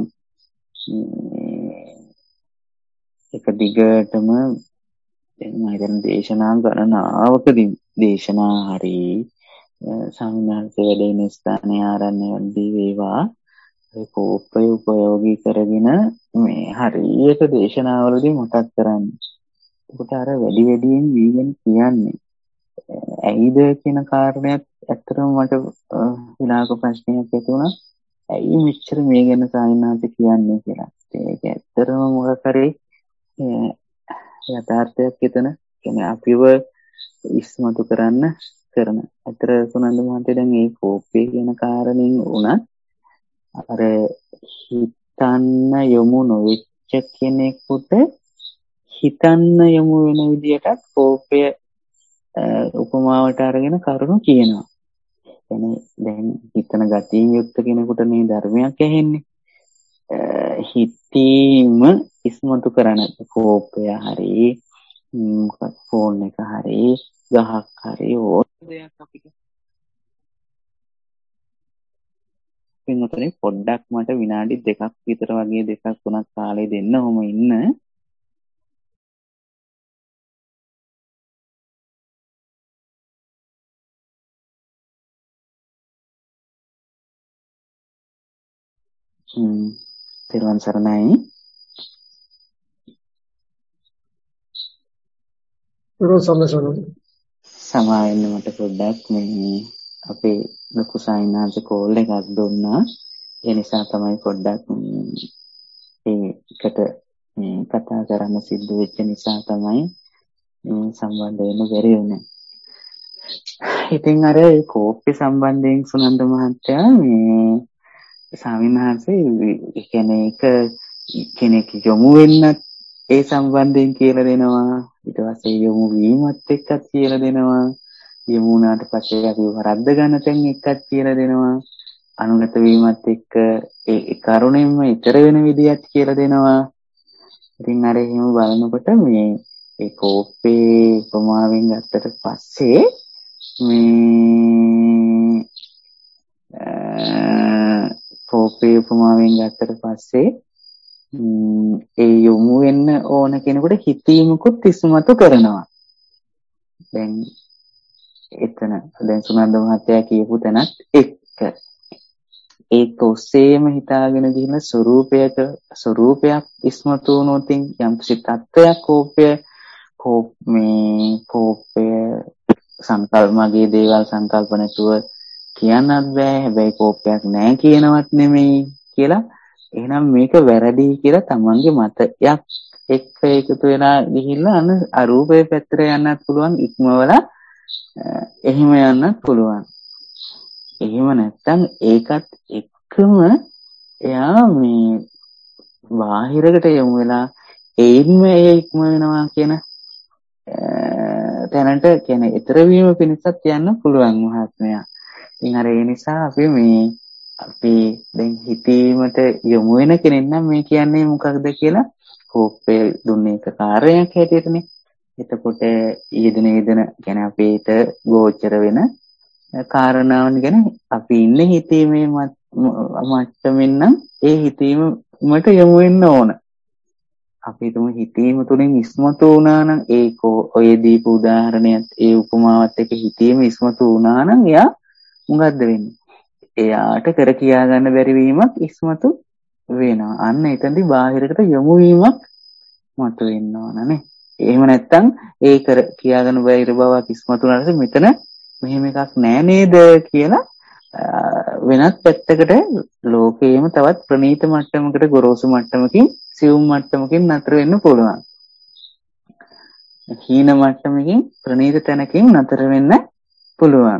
එක දිගටම දැන් මම හිතන්නේ දේශනා ගණනාවකදී දේශනා හරි සාමිනාන්ත වැඩෙන ස්ථානයේ ආරණ්‍ය වලදී වේවා ඒ කෝපය උපයෝගී කරගෙන මේ හරියට දේශනාවලදී මතක් කරන්නේ. ඒකට අර වැඩි වැඩියෙන් වීගෙන කියන්නේ ඇයිද කියන කාරණයක් ඇත්තටම මට විනාක ප්‍රශ්නයක් ඇති වුණා. ඇයි මෙච්චර මේ ගැන සායනාන්ත කියන්නේ කියලා. ඒක ඇත්තටම මොකක් හරි යථාර්ථයක් එතන කියන්නේ අපිව ඉස්මතු කරන්න කරන. අතර සුනන්ද මහත්තයා දැන් මේ කෝපය කියන කාරණෙන් උනත් අර හිතන්න යොමු නොවෙච්ච කෙනෙකුට හිතන්න යොමු වෙන විදිහටත් කෝපය උපමාවට අරගෙන කරුණු කියනවා. يعني දැන් හිතන ගතියින් යුක්ත කෙනෙකුට මේ ධර්මයක් ඇහෙන්නේ. හිතීම ඉස්මතු කරන කෝපය හරි ෆෝන් එක හරි ගහක් හරි ඕන දෙයක් අපිට. පින්වතුනි පොඩ්ඩක් මට විනාඩි දෙකක් විතර වගේ දෙකක් තුනක් කාලේ දෙන්න ඔහොම ඉන්න. හ්ම් තෙරුවන් සරණයි. තෙරුවන් සරණයි. සමාවෙන්න මට පොඩ්ඩක් මේ අපේ ලොකු සායිනාංශ කෝල් එකක් දුන්නා. ඒ නිසා තමයි පොඩ්ඩක් ඒකට මේ කතා කරන්න සිද්ධ වෙච්ච නිසා තමයි සම්බන්ධ වෙන්න බැරි වුණේ. ඉතින් අර ඒ කෝප්පේ සම්බන්ධයෙන් සුනන්ද මහත්තයා මේ සාමිනාංශේ ඒ කියන්නේ ඒක කෙනෙක් යොමු වෙන්නත් ඒ සම්බන්ධයෙන් කියලා දෙනවා. ඊට පස්සේ යොමු වීමත් එක්කත් කියලා දෙනවා. යොමු වුණාට පස්සේ අපි වරද්ද ගන්න තැන් එක්කත් කියලා දෙනවා. අනුගත වීමත් එක්ක ඒ කරුණෙන්ම ඊතර වෙන විදියත් කියලා දෙනවා. ඉතින් අර එහෙම බලනකොට මේ ඒ කෝපේ උපමාවෙන් ගත්තට පස්සේ මේ කෝපේ උපමාවෙන් ගත්තට පස්සේ ඒ යොමු වෙන්න ඕන කෙනෙකුට හිතීමකුත් ඉස්මතු කරනවා. දැන් එතන දැන් සුනන්ද මහත්තයා කියපු තැනත් එක්ක ඒක ඔස්සේම හිතාගෙන ගිහින් ස්වરૂපයක ස්වરૂපයක් ඉස්මතු වුණොත් යම් කිසි තත්ත්වයක් කෝපය කෝප මේ කෝපය සංකල්ප මගේ දේවල් සංකල්ප නැතුව කියන්නත් බෑ. හැබැයි කෝපයක් නෑ කියනවත් නෙමෙයි කියලා. එහෙනම් මේක වැරදි කියලා තමන්ගේ මතයක් එක්ක එකතු වෙලා ගිහිල්ලා අන්න අරූපේ පැත්තට යන්නත් පුළුවන් ඉක්මවලා එහෙම යන්නත් පුළුවන්. එහෙම නැත්නම් ඒකත් එක්කම එයා මේ බාහිරකට යමු වෙලා ඒින්ම ඒ ඉක්ම වෙනවා කියන තැනට කියන්නේ ඊතර වීම පිණිසත් යන්න පුළුවන් මහත්මයා. ඉතින් අර ඒ නිසා අපි මේ අපි දැන් හිතීමට යොමු වෙන කෙනෙක් නම් මේ කියන්නේ මොකක්ද කියලා කෝපය දුන්නේ එක කාර්යයක් හැටියටනේ. එතකොට ඊදින ඊදින කියන්නේ අපේට ගෝචර වෙන කාරණාවන් ගැන අපි ඉන්නේ හිතීමේ මට්ටමින් නම් ඒ හිතීමට යොමු වෙන්න ඕන. අපි තුමු හිතීම තුළින් ඉස්මතු වුණා නම් ඒක ඔය දීපු උදාහරණයත් ඒ උපමාවත් එක්ක හිතීම ඉස්මතු වුණා නම් එයා මොකද්ද වෙන්නේ? එයාට කර කියා ගන්න බැරි වීමක් ඉස්මතු වෙනවා. අන්න එතනදී බාහිරකට යොමු වීමක් මතු වෙන්න ඕන නේ. එහෙම නැත්නම් ඒ කර කියා ගන්න බැරි බවක් ඉස්මතු වුණාට මෙතන මෙහෙම එකක් නෑ නේද කියලා වෙනත් පැත්තකට ලෝකයේම තවත් ප්‍රනීත මට්ටමකට ගොරෝසු මට්ටමකින් සියුම් මට්ටමකින් නතර වෙන්න පුළුවන්. හීන මට්ටමකින් ප්‍රනීත තැනකින් නතර වෙන්න පුළුවන්.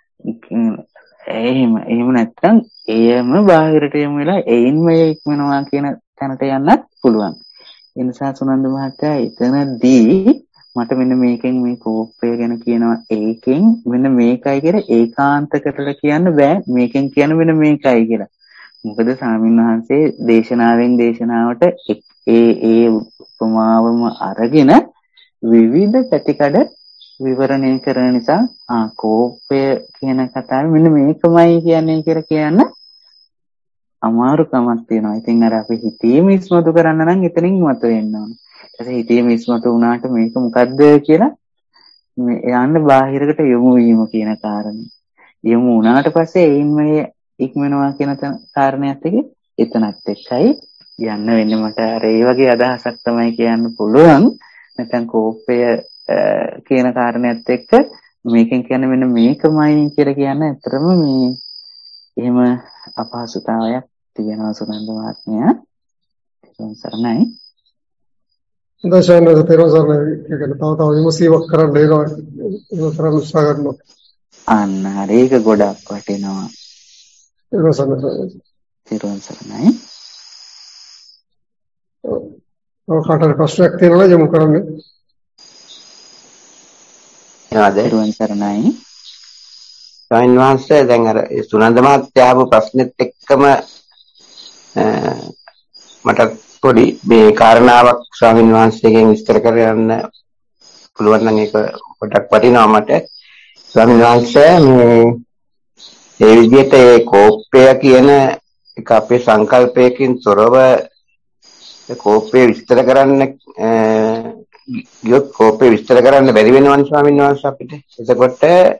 එහෙම එහෙම නැත්නම් එයම බාහිරට යමු වෙලා එයින්ම ඉක්මනවා කියන තැනට යන්නත් පුළුවන්. ඒ නිසා සුනන්ද මහත්තයා එතනදී මට මෙන්න මේකෙන් මේ කෝපය ගැන කියනවා ඒකෙන් මෙන්න මේකයි කියලා ඒකාන්ත කරලා කියන්න බෑ. මේකෙන් කියන මෙන්න මේකයි කියලා. මොකද ස්වාමීන් වහන්සේ දේශනාවෙන් දේශනාවට ඒ ඒ උපමාවම අරගෙන විවිධ පැතිකඩ විවරණය කරන නිසා ආ කෝපය කියන කතාවේ මෙන්න මේකමයි කියන්නේ කියලා කියන්න අමාරුකමක් තියෙනවා. ඉතින් අර අපි හිතීම ඉස්මතු කරන්න නම් එතනින් මත වෙන්න ඕන. ඊට හිතීම ඉස්මතු වුණාට මේක මොකද්ද කියලා මේ යන්න බාහිරකට යොමු වීම කියන කාරණේ. යොමු වුණාට පස්සේ එයින් මේ ඉක්මනවා කියන කාරණයක් එක එතනත් එක්කයි යන්න වෙන්නේ. මට අර ඒ වගේ අදහසක් තමයි කියන්න පුළුවන්. නැත්නම් කෝපය කියන කාරණයක් එක්ක මේකෙන් කියන්නේ මෙන්න මේකමයි කියලා කියන්න ඇත්තටම මේ එහෙම අපහසුතාවයක් තියෙනවා සුනන්ද මහත්මයා. ඒක සරණයි. දශාන තේරෙන්නේ කියන්නේ තව තව විමසීමක් කරන්න වෙනවා. ඒක කරන්න උත්සාහ කරනවා. අන්න හරි ඒක ගොඩක් වටිනවා. ඒක සරණයි. තේරුම් සරණයි. ඔව් කාටද ප්‍රශ්නයක් තියෙනවා යමු කරන්නේ. නේද? තේරුම් සරණයි. ස්වාමීන් වහන්සේ දැන් අර සුනන්ද මහත්තයා ආපු ප්‍රශ්නෙත් එක්කම මට පොඩි මේ කාරණාවක් ස්වාමීන් වහන්සේගෙන් විස්තර කරන්න පුළුවන් නම් ඒක පොඩක් වටිනවා මට. ස්වාමීන් වහන්සේ මේ ඒ විදිහට ඒ කෝපය කියන එක අපේ සංකල්පයකින් තොරව කෝපය විස්තර කරන්න ගියොත් කෝපය විස්තර කරන්න බැරි වෙනවනේ ස්වාමීන් වහන්සේ අපිට. එතකොට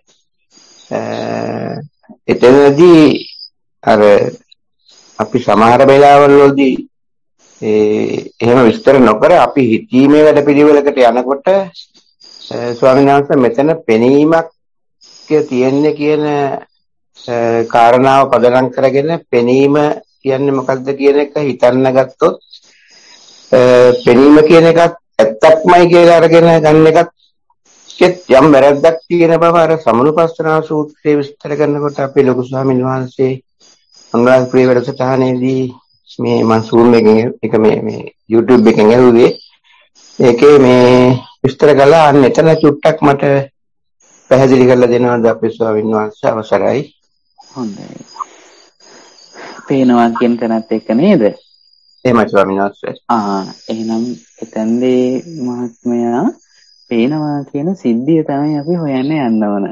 එතනදී අර අපි සමහර වෙලාවවලදී ඒ එහෙම විස්තර නොකර අපි හිතීමේ වැඩ පිළිවෙලකට යනකොට ස්වාමීන් වහන්සේ මෙතන පෙනීමක් තියෙන්නේ කියන කාරණාව පදනම් කරගෙන පෙනීම කියන්නේ මොකක්ද කියන එක හිතන්න ගත්තොත් පෙනීම කියන එකත් ඇත්තක්මයි කියලා අරගෙන ගන්න එකත් යම් වැරද්දක් තියෙන බව අර සමනුපස්සනා සූත්‍රයේ විස්තර කරනකොට අපේ ලොකු ස්වාමීන් වහන්සේ අනුරාධපුරේ වැඩසටහනේදී මේ මම Zoom එකෙන් එක මේ මේ YouTube එකෙන් ඇහුවේ ඒකේ මේ විස්තර කළා. අන්න එතන චුට්ටක් මට පැහැදිලි කරලා දෙනවද අපේ ස්වාමීන් වහන්සේ? අවසරයි. හොඳයි. පේනවා කියන තැනත් එක්ක නේද? එහෙමයි ස්වාමීන් වහන්සේ. ආ එහෙනම් එතෙන්දී මහත්මයා පේනවා කියන සිද්ධිය තමයි අපි හොයන්න යන්න ඕන.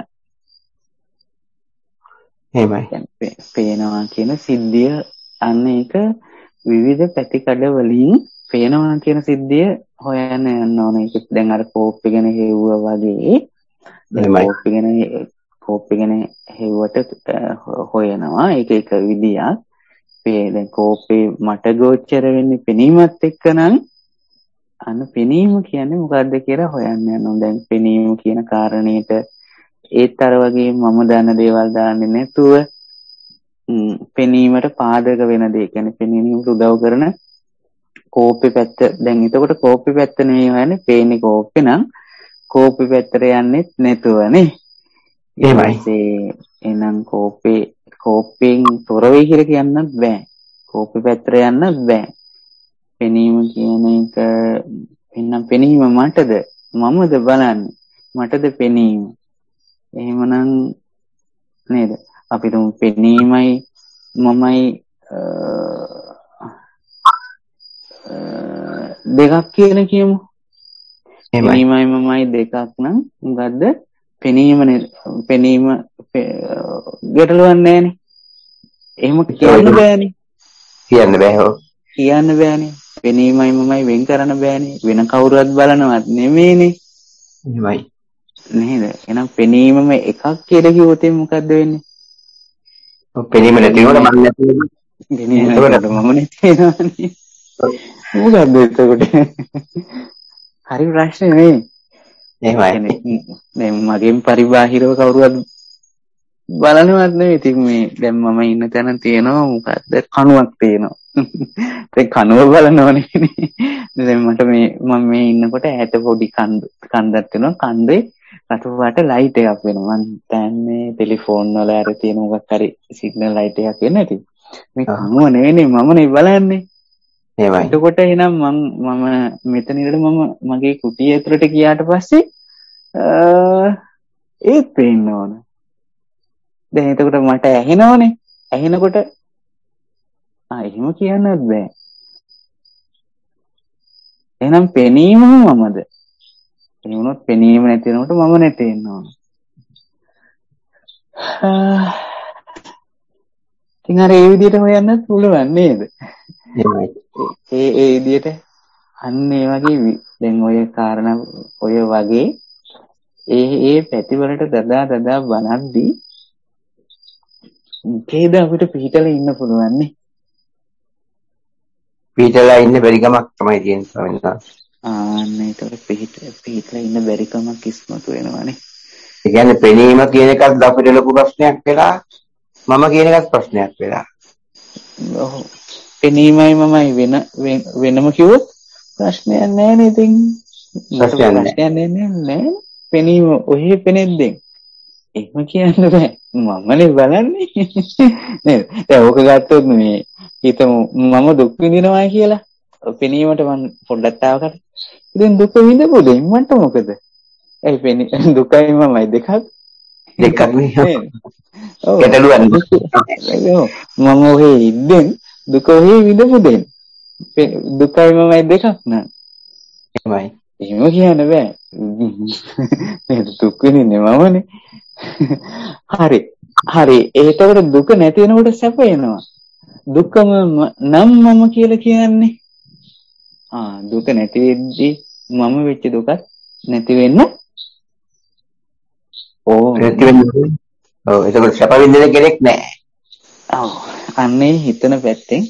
එහෙමයි. පේනවා කියන සිද්ධිය අන්න ඒක විවිධ පැතිකඩ වලින් පේනවා කියන සිද්ධිය හොයන්න යන්න ඕන. ඒක දැන් අර කෝප්පේ ගැන හෙව්වා වගේ කෝප්පේ ගැන කෝප්පේ ගැන හෙව්වට හොයනවා. ඒක එක විදියක්. මේ දැන් කෝප්පේ මට ගෝචර වෙන්නේ පෙනීමත් එක්ක නම් අන්න පෙනීම කියන්නේ මොකද්ද කියලා හොයන්න යනවා. දැන් පෙනීම කියන කාරණේට ඒත් අර වගේ මම දන්න දේවල් දාන්නේ නැතුව පෙනීමට පාදක වෙන දේ කියන්නේ පෙනීමට උදව් කරන කෝපි පැත්ත දැන් එතකොට කෝපි පැත්ත නෙවෙයි හොයන්නේ පේන්නේ කෝපි නම් කෝපි පැත්තට යන්නෙත් නැතුවනේ. ඊපස්සේ එනම් කෝපේ කෝපෙන් තොර වෙයි කියලා කියන්නත් බෑ. කෝපි පැත්තට යන්නත් බෑ. පෙනීම කියන එක එනම් පෙනීම මටද මමද බලන්නේ මටද පෙනීම. එහෙමනම් නේද අපි තුමු පෙනීමයි මමයි දෙකක් කියලා කියමු. පෙනීමයි මමයි දෙකක් නම් මොකද්ද පෙනීම පෙනීම ගැටලුවක් නැහැනේ. එහෙම කියන්න බෑනේ. කියන්න බෑ හො. කියන්න බෑනේ. පෙනීමයි මමයි වෙන් කරන්න බෑනේ. වෙන කවුරුවත් බලනවත් නෙමෙයිනේ. එහෙමයි. නේද? එහෙනම් පෙනීමම එකක් කියලා කිව්වොත් මොකද්ද වෙන්නේ? ඔව් පෙනීම නැති වුණාට මම නැති වෙනවා. පෙනීම නැතිවට මම නැති වෙනවානේ. මොකද්ද එතකොට? හරි ප්‍රශ්නේ නේ. එහෙමයි. දැන් මගෙන් පරිබාහිරව කවුරුවත් බලනවත් නෙවෙයි. ඉතින් මේ දැන් මම ඉන්න තැන තියෙනවා මොකද්ද? කණුවක් තියෙනවා. ඒ කණුව බලනවනේ. දැන් මට මේ මම මේ ඉන්නකොට ඈත පොඩි කන්ද කන්දක් තියෙනවා. කන්දේ රතු පාට ලයිට් එකක් වෙනවා. මම දැන්නේ ටෙලිෆෝන් වල අර තියෙන මොකක් හරි සිග්නල් ලයිට් එකක් එන්නේ නැති. මේ කණුව නෙවෙයි මමනේ බලන්නේ. එහෙමයි. එතකොට එහෙනම් මම මම මෙතන ඉඳලා මම මගේ කුටිය ඇතුළට ගියාට පස්සේ ඒත් පේන්න ඕන. දැන් එතකොට මට ඇහෙනවනේ. ඇහෙනකොට ආ එහෙම කියන්නත් බෑ. එහෙනම් පෙනීමම මමද? ඒ වුණොත් පෙනීම නැති වෙනකොට මම නැති වෙන්න ඕන. ඉතින් අර ඒ විදිහට හොයන්නත් පුළුවන් නේද? එහෙමයි. ඒ ඒ විදිහට අන්න ඒ වගේ දැන් ඔය කාරණා ඔය වගේ ඒ ඒ පැතිවලට දදා දදා බලද්දී කේද අපිට පිටලා ඉන්න පුළුවන් නේ. පිටලා ඉන්න බැරි කමක් තමයි තියෙන්නේ ස්වාමීන් වහන්සේ. ආන්න ඒතකොට පිට පිටලා ඉන්න බැරි කමක් ඉස්මතු වෙනවානේ. ඒ කියන්නේ පෙනීම කියන එකත් අපිට ලොකු ප්‍රශ්නයක් වෙලා මම කියන එකත් ප්‍රශ්නයක් වෙලා. ඔව්. පෙනීමයි මමයි වෙන වෙනම කිව්වොත් ප්‍රශ්නයක් නැහැ නේ ඉතින්. ප්‍රශ්නයක් නැහැ නෑ. පෙනීම ඔහි පෙනෙද්දී. එහෙම කියන්න බෑ. මමනේ බලන්නේ. නේද? දැන් ඕක ගත්තොත් මේ හිතමු මම දුක් විඳිනවා කියලා. පෙනීමට මම පොඩ්ඩක් තාවකට. ඉතින් දුක විඳපු දෙයින් මට මොකද? ඒ පෙනී දුකයි මමයි දෙකක් දෙකක් නේ. ඔව්. ගැටලුවක්. ඔව්. මම ඔහේ ඉඳන් දුක ඔහේ විඳපු දෙයින් දුකයි මමයි දෙකක් නෑ. එහෙමයි. එහෙම කියන්න බෑ. නේද? දුක් විඳින්නේ මමනේ. හරි. හරි. ඒතකොට දුක නැති වෙනකොට සැප එනවා. දුකම නම් මම කියලා කියන්නේ. ආ දුක නැති වෙද්දී මම වෙච්ච දුකත් නැති වෙන්න. ඕ නැති වෙන්නේ. ඔව් ඒකවල සැප විඳින කෙනෙක් නැහැ. ඔව්. අන්නේ හිතන පැත්තෙන්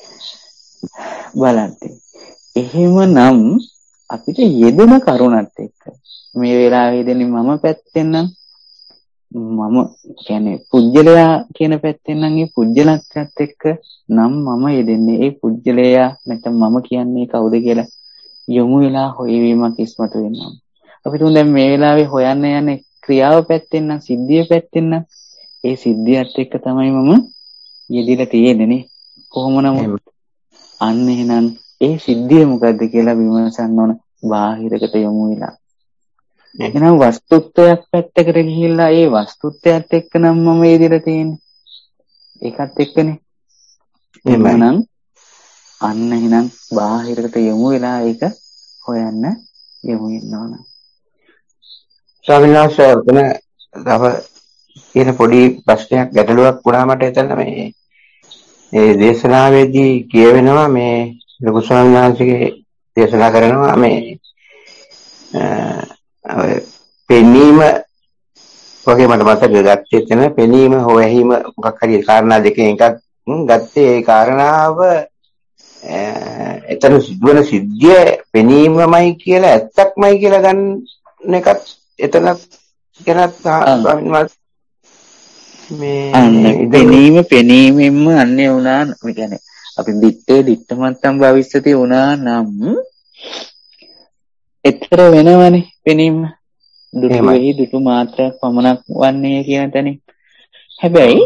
බලන්න. එහෙමනම් අපිට යෙදෙන කරුණත් එක්ක මේ වෙලාවේ යෙදෙන්නේ මම පැත්තෙන් නම් මම කියන්නේ පුජ්‍යලයා කියන පැත්තෙන් නම් ඒ පුජ්‍යලත්වයට එක්ක නම් මම යෙදෙන්නේ ඒ පුජ්‍යලයා නැත්නම් මම කියන්නේ කවුද කියලා යොමු වෙලා හොයවීමක් ඉස්මතු වෙනවා. අපි තුන් දැන් මේ වෙලාවේ හොයන්න යන්නේ ක්‍රියාව පැත්තෙන් නම් සිද්ධිය පැත්තෙන් නම් ඒ සිද්ධියත් එක්ක තමයි මම යෙදিলা තියෙන්නේ නේ. කොහොම නමුත් අන්න එහෙනම් ඒ සිද්ධිය මොකද්ද කියලා විමසන්න ඕන බාහිරකට යොමු වෙලා. එහෙනම් වස්තුත්වයක් පැත්තකට ගිහිල්ලා ඒ වස්තුත්වයට එක්ක නම් මම යෙදিলা තියෙන්නේ. ඒකත් එක්කනේ. එහෙනම් අන්න එහෙනම් බාහිරකට යොමු වෙලා ඒක හොයන්න යොමු වෙන්න ඕන. ස්වාමීන් වහන්සේ උතන තව තියෙන පොඩි ප්‍රශ්නයක් ගැටලුවක් වුණා මට එතන මේ ඒ දේශනාවේදී කියවෙනවා මේ ලොකු ස්වාමීන් වහන්සේගේ දේශනා කරනවා මේ පෙනීම වගේ මට මතක ගත්තේ එතන පෙනීම හෝ ඇහිම මොකක් හරි කාරණා දෙකෙන් එකක් ගත්තේ ඒ කාරණාව එතන සිදුවන සිද්ධිය පෙනීමමයි කියලා ඇත්තක්මයි කියලා ගන්න එකත් එතන ගැනත් ස්වාමීන් වහන්සේ මේ පෙනීම පෙනීමෙන්ම අන්නේ වුණා. ඒ කියන්නේ අපි දිත්තේ දිත්තමත්තම් භවිස්සති වුණා නම් එතර වෙනවනේ පෙනීම දුටු වෙහි දුටු මාත්‍රයක් පමණක් වන්නේ කියන තැනින්. හැබැයි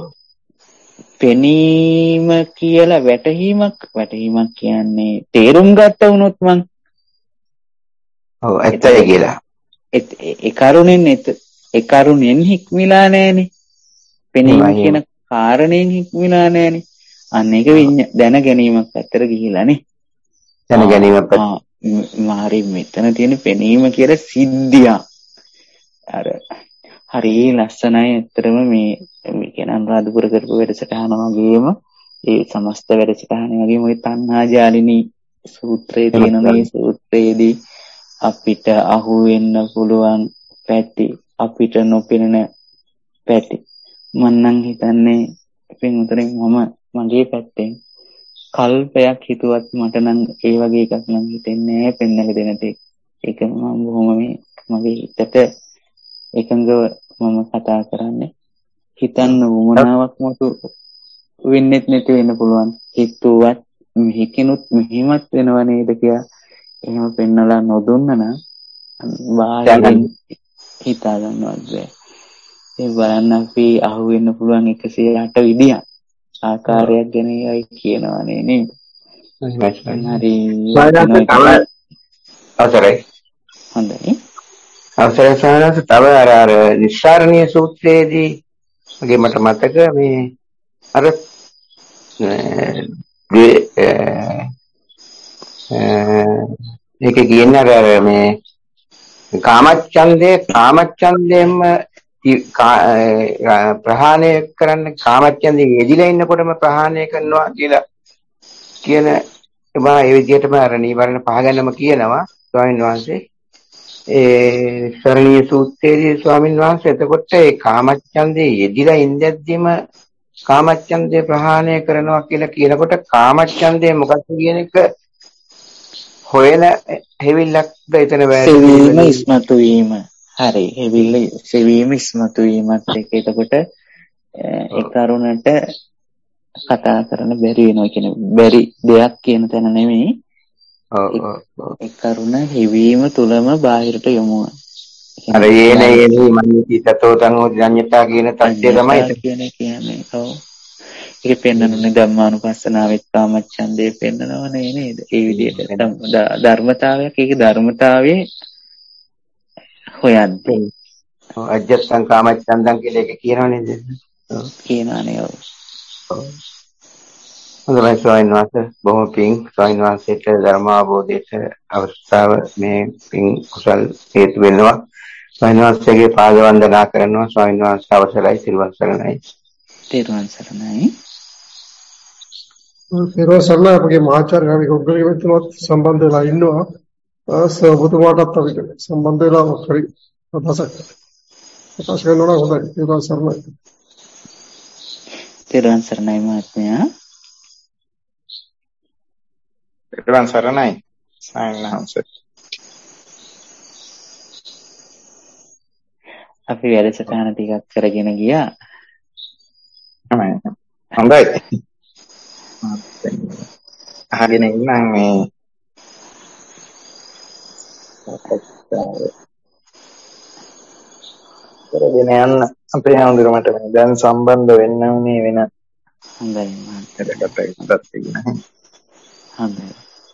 පෙනීම කියලා වැටහීමක් වැටහීමක් කියන්නේ තේරුම් ගත්ත වුණොත් මං ඔව් ඇත්තයි කියලා. ඒ කරුණෙන් ඒ කරුණෙන් හික්මිලා නැහනේ. පෙනීම කියන කාරණයෙන් හික්මිලා නැහනේ. අන්න ඒක දැන ගැනීමක් අතර ගිහිලානේ. දැන ගැනීමක් මාරි මෙතන තියෙන පෙනීම කියලා සිද්ධිය. අර හරි ලස්සනයි ඇත්තටම මේ මේ කියන අනුරාධපුර කරපු වැඩසටහන වගේම ඒ සමස්ත වැඩසටහන වගේම ওই තණ්හාජාලිනී සූත්‍රයේ තියෙන මේ සූත්‍රයේදී අපිට අහු වෙන්න පුළුවන් පැති අපිට නොපෙනෙන පැති මම නම් හිතන්නේ පින්වතුනි මම මගේ පැත්තෙන් කල්පයක් හිතුවත් මට නම් ඒ වගේ එකක් නම් හිතෙන්නේ නැහැ පෙන්නක දෙන තේ. ඒක මම බොහොම මේ මගේ හිතට එකඟව මම කතා කරන්නේ. හිතන්න උමනාවක් මතු වෙන්නෙත් නැති වෙන්න පුළුවන්. හිතුවත් මෙහිකිනුත් මෙහිමත් වෙනව නේද කියලා එහෙම පෙන්නලා නොදුන්න නම් බාහිරින් හිතා ගන්නවත් බැහැ. ඒ බලන්න අපි අහු වෙන්න පුළුවන් එකසිය අට විදියක් ආකාරයක් ගැන ඒයි කියනවනේ නේද? හරි. අවසරයි. හොඳයි. අවසරයි සානස තව අර අර නිස්සාරණීය සූත්‍රයේදී මගේ මට මතක මේ අර ඒක කියන්නේ අර මේ කාමච්ඡන්දේ කාමච්ඡන්දයෙන්ම ප්‍රහාණය කරන්න කාමච්ඡන්දේ යෙදිලා ඉන්නකොටම ප්‍රහාණය කරනවා කියලා කියන මම ඒ විදිහටම අර නීවරණ පහ ගැනම කියනවා ස්වාමීන් වහන්සේ. ඒ සරණීය සූත්‍රයේදී ස්වාමීන් වහන්සේ එතකොට ඒ කාමච්ඡන්දේ යෙදිලා ඉඳද්දිම කාමච්ඡන්දේ ප්‍රහාණය කරනවා කියලා කියනකොට කාමච්ඡන්දේ මොකක්ද කියන එක හොයන හැවිල්ලක්ද එතන සෙවීම ඉස්මතු වීම. හරි. හැවිල්ල සෙවීම ඉස්මතු වීමත් එක්ක එතකොට ඒ කරුණට කතා කරන්න බැරි වෙනවා කියන බැරි දෙයක් කියන තැන නෙමෙයි. ඔව් ඔව් ඒ කරුණ හිවීම තුලම බාහිරට යොමුව. අර යේන යේනි මනිති තතෝතං උඤ්ඤතා කියන තත්ත්වය තමයි කියන්නේ. ඔව්. ඒක පෙන්වන්නේ ධම්මානුපස්සනාවෙත් කාමච්ඡන්දේ පෙන්නනවනේ නේද? ඒ විදිහට ධර්මතාවයක් ඒක ධර්මතාවයේ හොයද්දී. ඔව් අජත්තං කාමච්ඡන්දං කියලා එක කියනවනේ නේද? ඔව් කියනවනේ ඔව්. ඔව්. හොඳයි ස්වාමීන් වහන්සේ බොහොම පිං ස්වාමීන් වහන්සේට ධර්ම අවබෝධයට අවස්ථාව මේ පිං කුසල් හේතු වෙනවා. ස්වාමීන් වහන්සේගේ පාද වන්දනා කරනවා. ස්වාමීන් වහන්සේ අවසරයි සිරුවන් සරණයි. සිරුවන් සරණයි. සිරුවන් සරණයි අපගේ මහාචාර්ය ගාමි ගොඩනග මෙතුමත් සම්බන්ධ වෙලා ඉන්නවා. ඔබතුමාටත් අපිට සම්බන්ධ වෙලා හරි අදහසක් ප්‍රකාශ කරනවා හොඳයි. සිරුවන් සරණයි. සිරුවන් සරණයි මහත්මයා. සිරුවන් සරණයි සායනහංස. අපි වැඩසටහන ටිකක් කරගෙන ගියා. හොඳයි. අහගෙන ඉන්නම් මේ කරගෙන යන්න අපේ හඳුරමට දැන් සම්බන්ධ වෙන්න උනේ වෙන හොඳයි මහත්මයාට තියෙනවා. හොඳයි.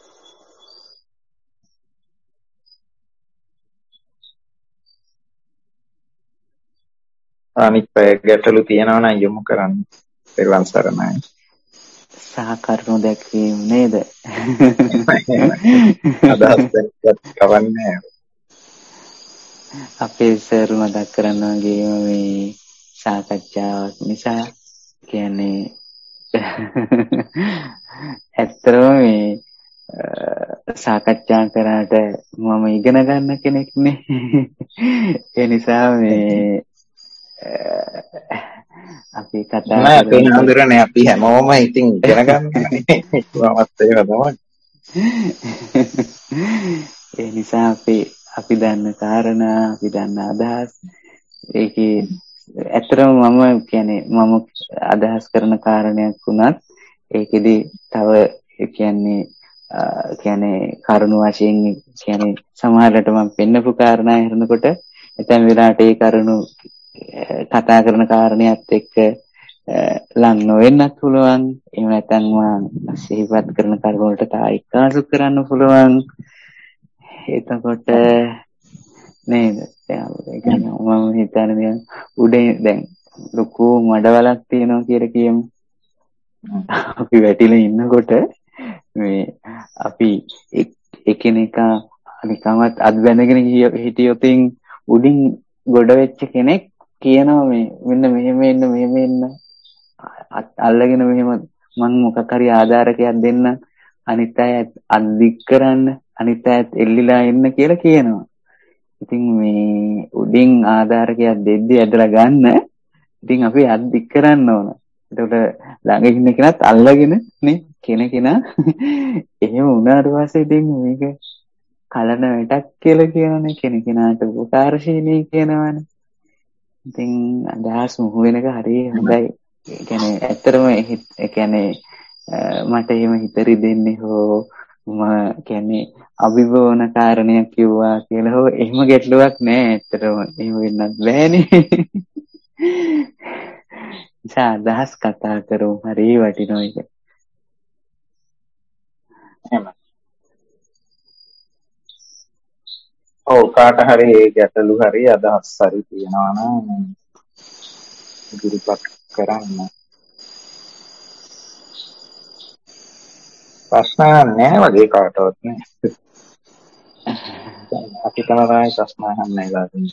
අනිත් ගැටලු තියෙනවා නම් යොමු කරන්න. පෙරවන් සරණයි. සහ කරුණු දැක්වීම නේද? අදහස් දැක්වත් කවන්නේ. අපේ සර් මතක් කරන වගේම මේ සාකච්ඡාවක් නිසා කියන්නේ ඇත්තටම මේ සාකච්ඡා කරාට මම ඉගෙන ගන්න කෙනෙක් නේ. ඒ නිසා මේ අපි කතා නෑ අපේ හඳුරන්නේ අපි හැමෝම ඉතින් ඉගෙන ගන්නනේ. කොහොමත් ඒක තමයි. ඒ නිසා අපි අපි දන්න කාරණා අපි දන්න අදහස් ඒකේ ඇත්තටම මම කියන්නේ මම අදහස් කරන කාරණයක් වුණත් ඒකෙදි තව කියන්නේ කියන්නේ කරුණු වශයෙන් කියන්නේ සමහරවිට මම පෙන්නපු කාරණා හිරනකොට එතෙන් විලාට ඒ කරුණු කතා කරන කාරණයක් එක්ක ලං නොවෙන්නත් පුළුවන්. එහෙම නැත්නම් මම සිහිපත් කරන කරුණු වලට තා එක්කාසු කරන්න පුළුවන්. එතකොට නේද? දැන් මම හිතන්නේ දැන් උඩේ දැන් ලොකු මඩවලක් තියෙනවා කියලා කියමු. අපි වැටිලා ඉන්නකොට මේ අපි එකිනෙකා නිකම්වත් අත් බැඳගෙන හිටියොත් උඩින් ගොඩ වෙච්ච කෙනෙක් කියනවා මේ මෙන්න මෙහෙම එන්න මෙහෙම එන්න අල්ලගෙන මෙහෙම මං මොකක් හරි ආධාරකයක් දෙන්න අනිත් අය අද්දික් කරන්න අනිත් අයත් එල්ලිලා එන්න කියලා කියනවා. ඉතින් මේ උඩින් ආධාරකයක් දෙද්දි ඇදලා ගන්න ඉතින් අපි අද්දික් කරන්න ඕන. එතකොට ළඟ ඉන්න කෙනත් අල්ලගෙන නේ කෙනකෙනා එහෙම වුණාට පස්සේ ඉතින් මේක කලන වැටක් කියලා කියනනේ කෙනකෙනාට උපකාරශීලී කියනවනේ. ඉතින් අදහස් මුහු වෙනක හරිය හොඳයි. ඒ කියන්නේ ඇත්තටම ඒ කියන්නේ මට එහෙම හිතරි දෙන්නේ හෝ මම කියන්නේ අභිභවන කාරණයක් කිව්වා කියලා හෝ එහෙම ගැටලුවක් නෑ. ඇත්තටම එහෙම වෙන්නත් බෑනේ. අදහස් කතා කරමු හරිය වටිනවා ඒක. එහෙම. ඔව් කාට හරි ඒ ගැටලු හරි අදහස් හරි තියෙනවා නම් ඉදිරිපත් කරන්න. ප්‍රශ්න නැහැ වගේ කාටවත් නේ. අපි තමයි ප්‍රශ්න අහන්නේ ගාතින්.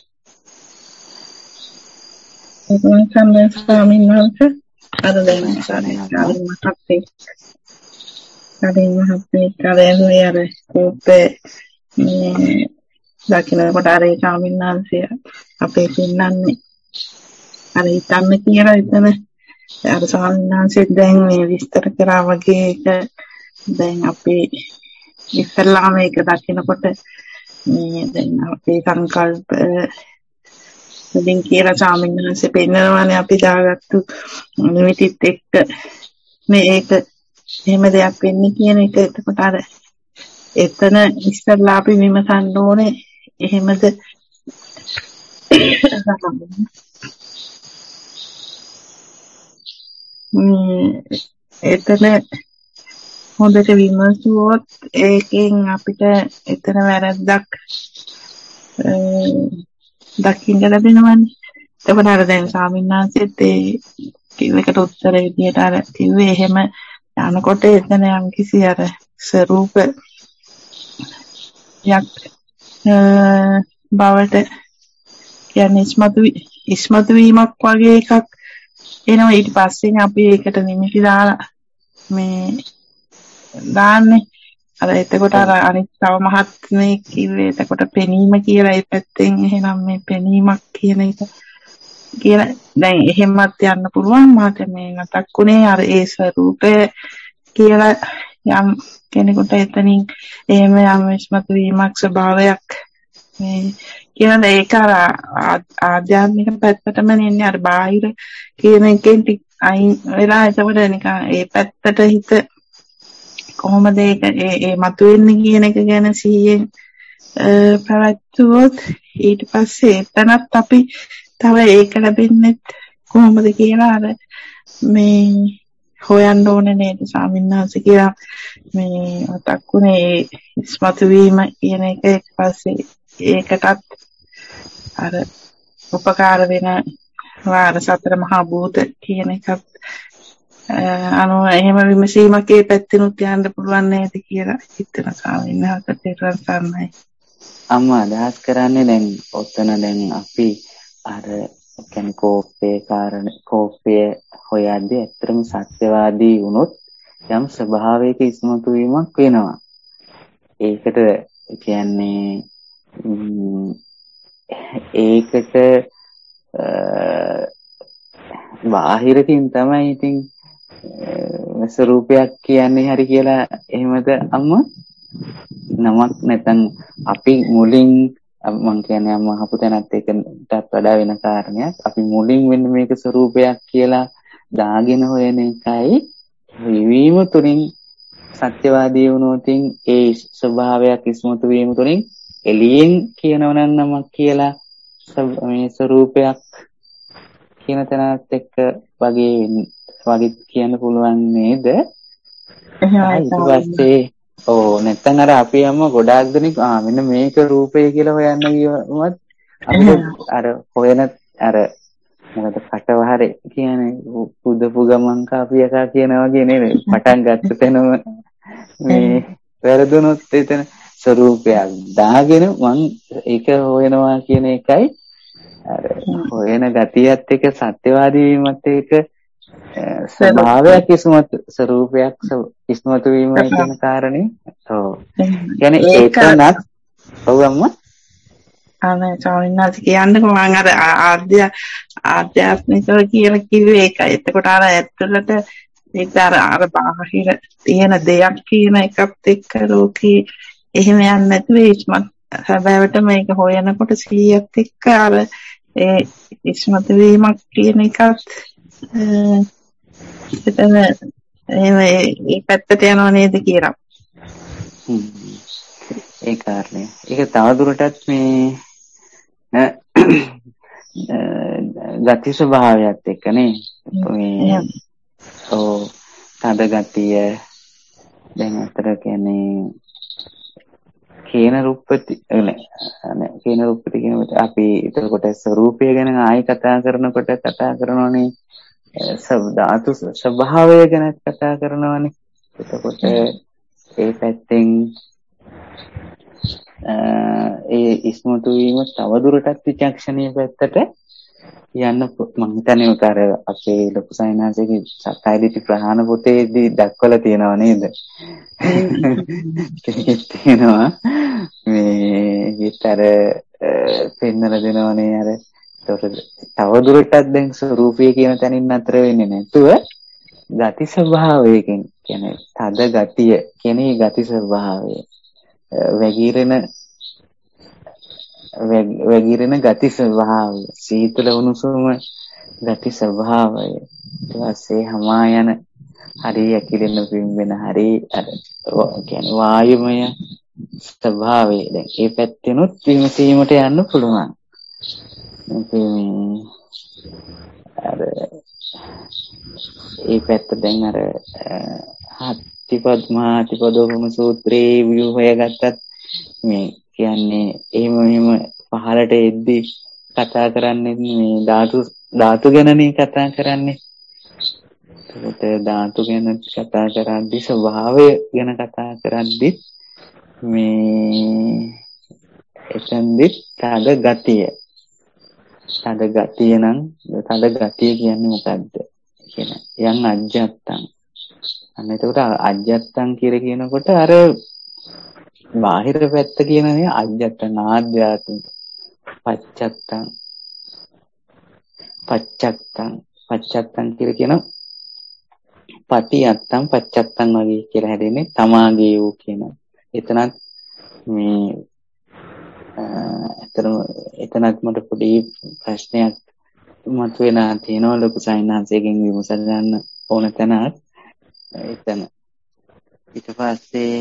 මම කන්නේ ස්වාමීන් වහන්සේ අර දැන් සාමාන්‍යයෙන් මහත්සේ කලින් මහත්සේ කලින් අර කෝපේ මේ දකින්නකොට අර ඒ ස්වාමීන් වහන්සේ අපේ පින්නන්නේ අර හිතන්න කියලා එතන අර ස්වාමීන් වහන්සේ දැන් මේ විස්තර කරා වගේ එක දැන් අපි ඉස්සල්ලාම ඒක දකින්නකොට මේ දැන් අපේ සංකල්ප දෙන් කියලා ස්වාමීන් වහන්සේ පෙන්නනවානේ අපි දාගත්තු නිමිතිත් එක්ක මේ ඒක එහෙම දෙයක් වෙන්නේ කියන එක. එතකොට අර එතන ඉස්සල්ලා අපි විමසන්න ඕනේ එහෙමද එතන හොඳට විමසුවොත් ඒකෙන් අපිට එතන වැරද්දක් දකින්න ලැබෙනවනේ. එතකොට අර දැන් ස්වාමීන් වහන්සේත් ඒ කිව්වකට උත්තර විදියට අර කිව්වේ එහෙම යනකොට එතන යම් කිසි අර ස්වરૂප යක් බවට කියන්නේ ඉස්මතු ඉස්මතු වීමක් වගේ එකක් එනවා. ඊට පස්සේ අපි ඒකට නිමිති දාලා මේ දාන්නේ අර එතකොට අර අනිත් තව මහත්මේ කිව්වේ එතකොට පෙනීම කියලා ඒ පැත්තෙන් එහෙනම් මේ පෙනීමක් කියන එක කියලා දැන් එහෙමත් යන්න පුළුවන්. මාත මේ නතක්ුනේ අර ඒ ස්වરૂපය කියලා යම් කෙනෙකුට එතනින් එහෙම යම් ඉස්මතු වීමක් ස්වභාවයක් මේ කියන ඒක අර ආධ්‍යාත්මික පැත්තටම නෙන්නේ අර බාහිර කියන එකෙන් අයින් වෙලා එතකොට නිකන් ඒ පැත්තට හිත කොහොමද ඒක ඒ ඒ මතුවෙන්නේ කියන එක ගැන සිහියෙන් පැවැත්වුවොත් ඊට පස්සේ එතනත් අපි තව ඒක ලැබෙන්නේ කොහොමද කියලා අර මේ හොයන්න ඕනේ නේද ස්වාමීන් වහන්සේ කියලා මේ මතක්ුනේ ඉස්මතු වීම කියන එක ඊට පස්සේ ඒකටත් අර උපකාර වෙන වාර සතර මහා භූත කියන එකත් අනෝ එහෙම විමසීමක් ඒ පැත්තෙනුත් යන්න පුළුවන් නේද කියලා හිතන ස්වාමීන් වහන්සේ තේරුම් ගන්නයි. අම්මා අදහස් කරන්නේ දැන් ඔතන දැන් අපි අර කියන්නේ කෝපේ කාරණ කෝපය හොයද්දී ඇත්තටම සත්‍යවාදී වුණොත් යම් ස්වභාවයක ඉස්මතු වීමක් වෙනවා. ඒකට කියන්නේ ඒකට බාහිරකින් තමයි ඉතින් ස්වરૂපයක් කියන්නේ හරි කියලා එහෙමද අම්මා? නමක් නැත්නම් අපි මුලින් මම කියන්නේ අම්මා අහපු තැනත් එකටත් වඩා වෙන කාරණයක්. අපි මුලින් වෙන්න මේක ස්වરૂපයක් කියලා දාගෙන හොයන එකයි විවීම තුලින් සත්‍යවාදී වුණොත් ඒ ස්වභාවයක් ඉස්මතු වීම තුලින් එළියෙන් කියනව නම් නමක් කියලා මේ ස්වરૂපයක් කියන තැනත් එක්ක වගේ වගේ කියන්න පුළුවන් නේද? ඊට පස්සේ ඕ නැත්තම් අර අපි යම ගොඩාක් දෙනෙක් ආ මෙන්න මේක රූපය කියලා හොයන්න ගියමත් අපිට අර හොයන අර මොකද කටවහරේ කියන්නේ පුදපු ගමන් කාපි එකා කියන වගේ නේද? පටන් ගත්ත තැනම මේ වැරදුනොත් එතන ස්වરૂපයක් දාගෙන මං ඒක හොයනවා කියන එකයි අර හොයන ගතියත් එක්ක සත්‍යවාදී වීමත් එක්ක ස්වභාවයක් ඉස්මතු ස්වરૂපයක් ඉස්මතු වීමයි කියන කාරණේ. ඔව්. කියන්නේ ඒකනත් ඔව් අම්මා. අනේ සාමිනාස් කියන්නේ මම අර ආද්‍ය ආධ්‍යාත්මිකව කියලා කිව්වේ ඒකයි. එතකොට අර ඇත්තට ඒක අර අර බාහිර තියෙන දෙයක් කියන එකත් එක්ක ලෝකේ එහෙම යන්නේ නැතුව ඉස්මත් හැබැයිට මේක හොයනකොට සිහියත් එක්ක අර ඒ ඉස්මතු වීමක් කියන එකත් එතන එහෙම ඒ පැත්තට යනව නේද කියලා. හ්ම්. ඒ කාරණේ. ඒක තවදුරටත් මේ ගති ස්වභාවයත් එක්කනේ මේ ඔව් තද ගතිය දැන් අතර කියන්නේ කේන රූපති නේ කේන රූපති කියනකොට අපි එතකොට ස්වરૂපය ගැන ආයි කතා කරනකොට කතා කරනෝනේ ධාතු ස්වභාවය ගැන කතා කරනවානේ. එතකොට ඒ පැත්තෙන් ඒ ඉස්මතු වීම තවදුරටත් විචක්ෂණීය පැත්තට යන්න මම හිතන්නේ උතර අපේ ලොකු සයනාසයේ සත්‍යයිති ප්‍රහාණ පොතේදී දක්වලා තියෙනවා නේද? තියෙනවා මේ විතර පෙන්නලා දෙනවනේ අර ඒතකොට තවදුරටත් දැන් ස්වરૂපය කියන තැනින් අතර වෙන්නේ නැතුව ගති ස්වභාවයකින් කියන්නේ තද ගතිය කියන්නේ ගති ස්වභාවය වැగిරෙන වැగిරෙන ගති ස්වභාවය සීතල උණුසුම ගති ස්වභාවය ඊට පස්සේ හමා යන හරි ඇකිලෙන පිම්බෙන හරි අර කියන්නේ වායුමය ස්වභාවය දැන් මේ පැත්තෙනුත් විමසීමට යන්න පුළුවන්. අර ඒ පැත්ත දැන් අර හත්තිපද්මාතිපදෝපම සූත්‍රයේ ව්‍යුහය ගත්තත් මේ කියන්නේ එහෙම එහෙම පහලට එද්දි කතා කරන්නේ මේ ධාතු ධාතු ගැනනේ කතා කරන්නේ. ඒකට ධාතු ගැන කතා කරද්දි ස්වභාවය ගැන කතා කරද්දි මේ එතෙන්දි තද ගතිය තද ගතිය නම් තද ගතිය කියන්නේ මොකද්ද කියන යම් අජ්ජත්තං අන්න එතකොට අජ්ජත්තං කියලා කියනකොට අර බාහිර පැත්ත කියනනේ අජ්ජත්තං ආධ්‍යාත්මික පච්චත්තං පච්චත්තං පච්චත්තං කියලා කියන පටියත්තං පච්චත්තං වගේ කියලා හැදෙන්නේ තමාගේ වූ කියන එතනත් මේ එතරම් එතනත් මට පොඩි ප්‍රශ්නයක් මතුවෙලා තියෙනවා ලොකු සයන්හන්සේගෙන් විමසා ගන්න ඕන තැනක් එතන ඊට පස්සේ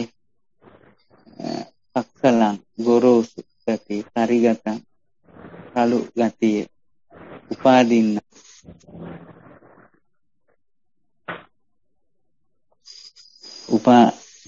අක්කලං ගොරෝසු ගති පරිගතං කලු ගතිය උපාදින්න උපා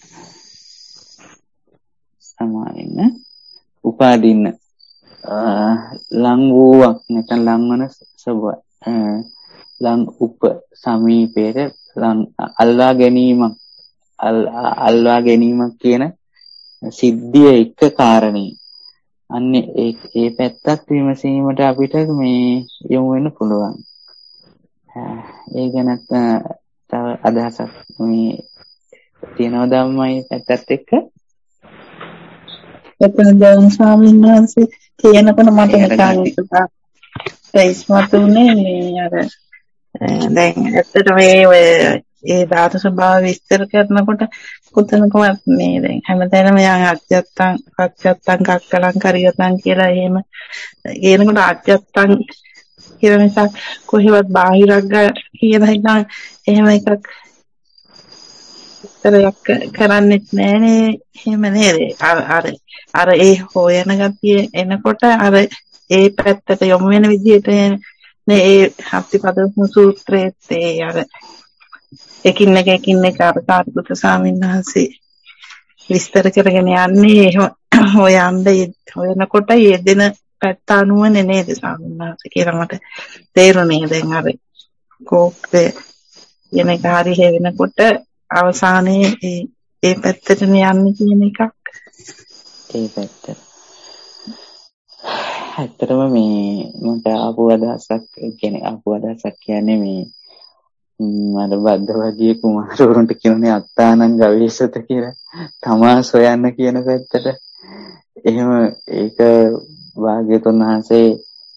සමාවෙන්න උපාදින්න ලං වූවක් නැත්නම් ලංවන සබ ලං උප සමීපේට ලං අල්වා ගැනීමක් අල්වා ගැනීමක් කියන සිද්ධිය එක කාරණේ අන්නේ ඒ ඒ පැත්තත් විමසීමට අපිට මේ යොමු වෙන්න පුළුවන්. ඒ ගැනත් තව අදහසක් මේ තියෙනවා ධම්මයි පැත්තත් එක්ක. එතන දැන් ස්වාමීන් වහන්සේ කියනකොට මට නිකන් ඒස්මතුනේ මේ අර දැන් ඇත්තට මේ ඔය ඒ ධාතු ස්වභාව විස්තර කරනකොට පුතනකවත් මේ දැන් හැමතැනම යන් අජ්ජත්තං පච්චත්තං කක්කලං කරියතං කියලා එහෙම කියනකොට අජ්ජත්තං කියන නිසා කොහෙවත් බාහිරක් කියන හිතන් එහෙම එකක් විස්තරයක් කරන්නෙත් නෑනේ එහෙම නේද? අර අර අර ඒ හොයන ගතිය එනකොට අර ඒ පැත්තට යොමු වෙන විදිහට නේ ඒ හත්තිපද සූත්‍රයේත් ඒ අර එකින් එක එකින් එක අර කාර්යගත ස්වාමීන් වහන්සේ විස්තර කරගෙන යන්නේ හොයන්න හොයනකොට යෙදෙන පැත්ත අනුවනේ නේද ස්වාමීන් වහන්සේ කියලා මට තේරුණේ. දැන් අර කෝප්පේ යන කාර්ය හේවෙනකොට අවසානයේ ඒ ඒ පැත්තට යන්නේ කියන එකක්. ඒ පැත්ත. ඇත්තටම මේ මට ආපු අදහසක් කියන්නේ ආපු අදහසක් කියන්නේ මේ මම බද්දවදී කුමාරවරුන්ට කියන්නේ අත්තානං ගවේෂත කියලා. තමා සොයන්න කියන පැත්තට. එහෙම ඒක භාග්‍යතුන් වහන්සේ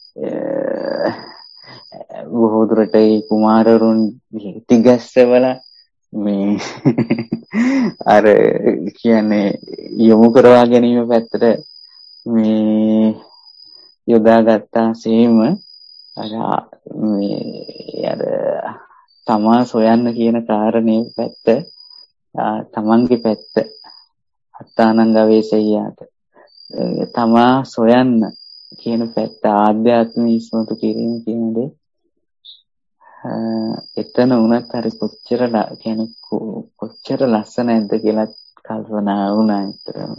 බොහෝ දුරට ඒ කුමාරවරුන් තිගැස්සවල මේ අර කියන්නේ යොමු කරවා ගැනීම පැත්තට මේ යොදාගත්තා සීම අර මේ අර තමා සොයන්න කියන කාරණේ පැත්ත තමන්ගේ පැත්ත අත්තානං ගවේෂයයාට තමා සොයන්න කියන පැත්ත ආධ්‍යාත්මික ඉස්මතු කිරීම කියන දේ එතන උනත් හරි කොච්චර කියන්නේ කොච්චර ලස්සනයිද කියලා කල්පනා වුණා විතරම.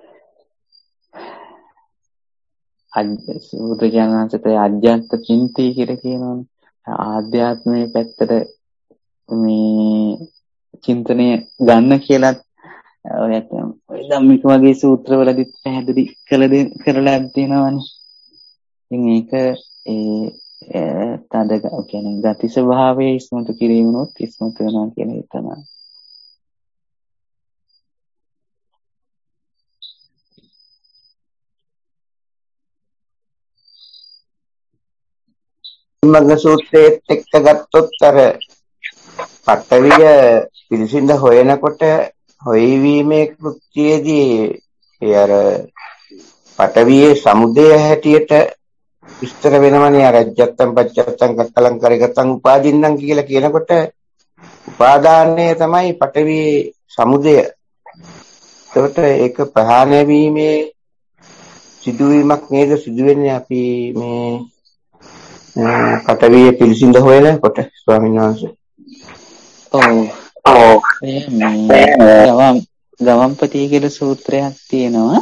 අජ්ජසුද්ධ අජ්ජත් චින්ති කියලා කියනවනේ. ආධ්‍යාත්මයේ පැත්තට මේ චින්තනය ගන්න කියලා ඔය ධම්මික වගේ සූත්‍රවලදී පැහැදිලි කළ කරලා තියෙනවනේ. ඉතින් ඒක ඒ තද කියන්නේ ගති ස්වභාවයේ ඉස්මතු කිරීමනොත් ඉස්මතු වෙනවා කියන එක තමයි. මග්ග සූත්‍රයේ එක්ක ගත්තොත් අර පටවිය පිළිසිඳ හොයනකොට හොයවීමේ කෘත්‍යයේදී ඒ අර පටවියේ සමුදය හැටියට විස්තර වෙනවනේ අර අජත්තම් පච්චත්තම් කක්කලං කරගතං උපාදින්නම් කියලා කියනකොට උපාදානය තමයි පටවියේ සමුදය. ඒකට ඒක ප්‍රහාණය වීමේ සිදුවීමක් නේද සිදු වෙන්නේ අපි මේ පටවියේ පිළිසිඳ හොයනකොට ස්වාමීන් වහන්සේ. ඔව්. ඔව්. මේ ගවම් ගවම්පති කියලා සූත්‍රයක් තියෙනවා.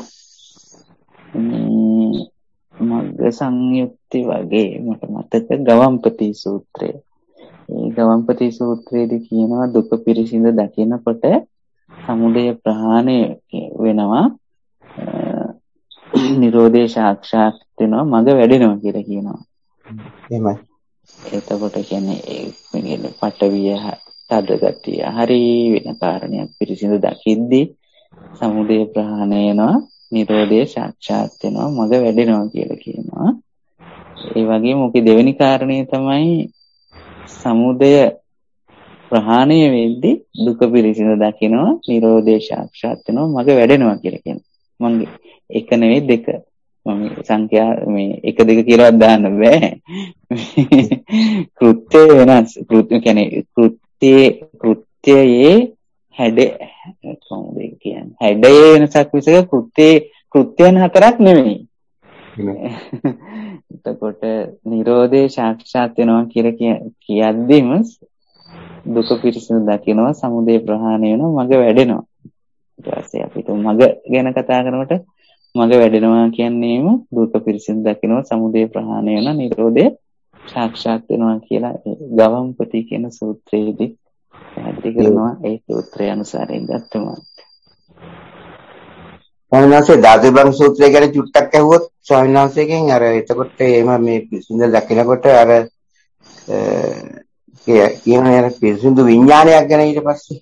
මේ මග්ග සංයුක්ති වගේ මට මතක ගවම්පති සූත්‍රය. මේ ගවම්පති සූත්‍රයේදී කියනවා දුක පිරිසිඳ දකිනකොට සමුදය ප්‍රහාණය වෙනවා. නිරෝධේ සාක්ෂාත් වෙනවා මග වැඩෙනවා කියලා කියනවා. එහෙමයි. එතකොට කියන්නේ ඒ පටවිය තද ගතිය හරි වෙන කාරණයක් පිරිසිදු දකිද්දී සමුදය ප්‍රහාණය වෙනවා නිරෝධය සාක්ෂාත් වෙනවා මග වැඩෙනවා කියලා කියනවා. ඒ වගේම ඔකේ දෙවෙනි කාරණේ තමයි සමුදය ප්‍රහාණය වෙද්දී දුක පිරිසිදු දකිනවා නිරෝධය සාක්ෂාත් වෙනවා මග වැඩෙනවා කියලා කියනවා. මම එක නෙවෙයි දෙක මම සංඛ්‍යා මේ එක දෙක කියලා දාන්න බෑ. කෘත්‍ය වෙනස් කෘත්‍ය කියන්නේ කෘත්‍ය කෘත්‍යයේ හැඩ කොහොමද කියන්නේ හැඩයේ වෙනසක් විසක කෘත්‍ය කෘත්‍යයන් හතරක් නෙමෙයි. එතකොට නිරෝධේ සාක්ෂාත් වෙනවා කියලා කියද්දිම දුක පිරිසිදු දකිනවා සමුදය ප්‍රහාණය වෙනවා මග වැඩෙනවා. ඊට පස්සේ අපි මග ගැන කතා කරනකොට මග වැඩෙනවා කියන්නේම දුක පිරිසිදු දකිනවා සමුදය ප්‍රහාණය වෙනවා නිරෝධය සාක්ෂාත් වෙනවා කියලා ගවම්පති කියන සූත්‍රයේදී පැහැදිලි කරනවා. ඒ සූත්‍රය අනුසාරයෙන් ගත්තම ස්වාමීන් වහන්සේ ධාතුබං සූත්‍රය ගැන චුට්ටක් අහුවොත් ස්වාමීන් වහන්සේගෙන් අර එතකොට එහෙම මේ පිරිසිදු දකිනකොට අර කියන අර පිරිසිදු විඥානයක් ගැන ඊට පස්සේ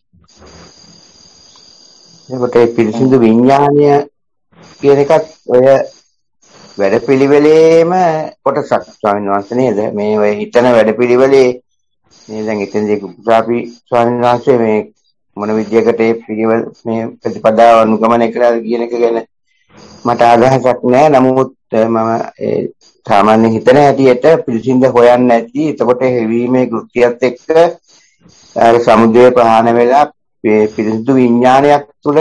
එතකොට ඒ පිරිසිදු විඥානය කියන එකත් ඔය වැඩපිළිවෙලේම කොටසක් ස්වාමීන් වහන්සේ නේද? මේ ඔය හිතන වැඩපිළිවෙලේ මේ දැන් ඉතින්දී කුසාපි ස්වාමීන් වහන්සේ මේ මොන විදියකට මේ පිළිවෙල මේ ප්‍රතිපදාව අනුගමනය කළාද කියන එක ගැන මට අදහසක් නැහැ. නමුත් මම ඒ සාමාන්‍ය හිතන හැටියට පිළිසිඳ හොයන්නේ නැති. එතකොට හෙවීමේ කෘත්‍යයත් එක්ක අර සමුදය ප්‍රහාණය වෙලා මේ පිරිසිදු විඥානයක් තුළ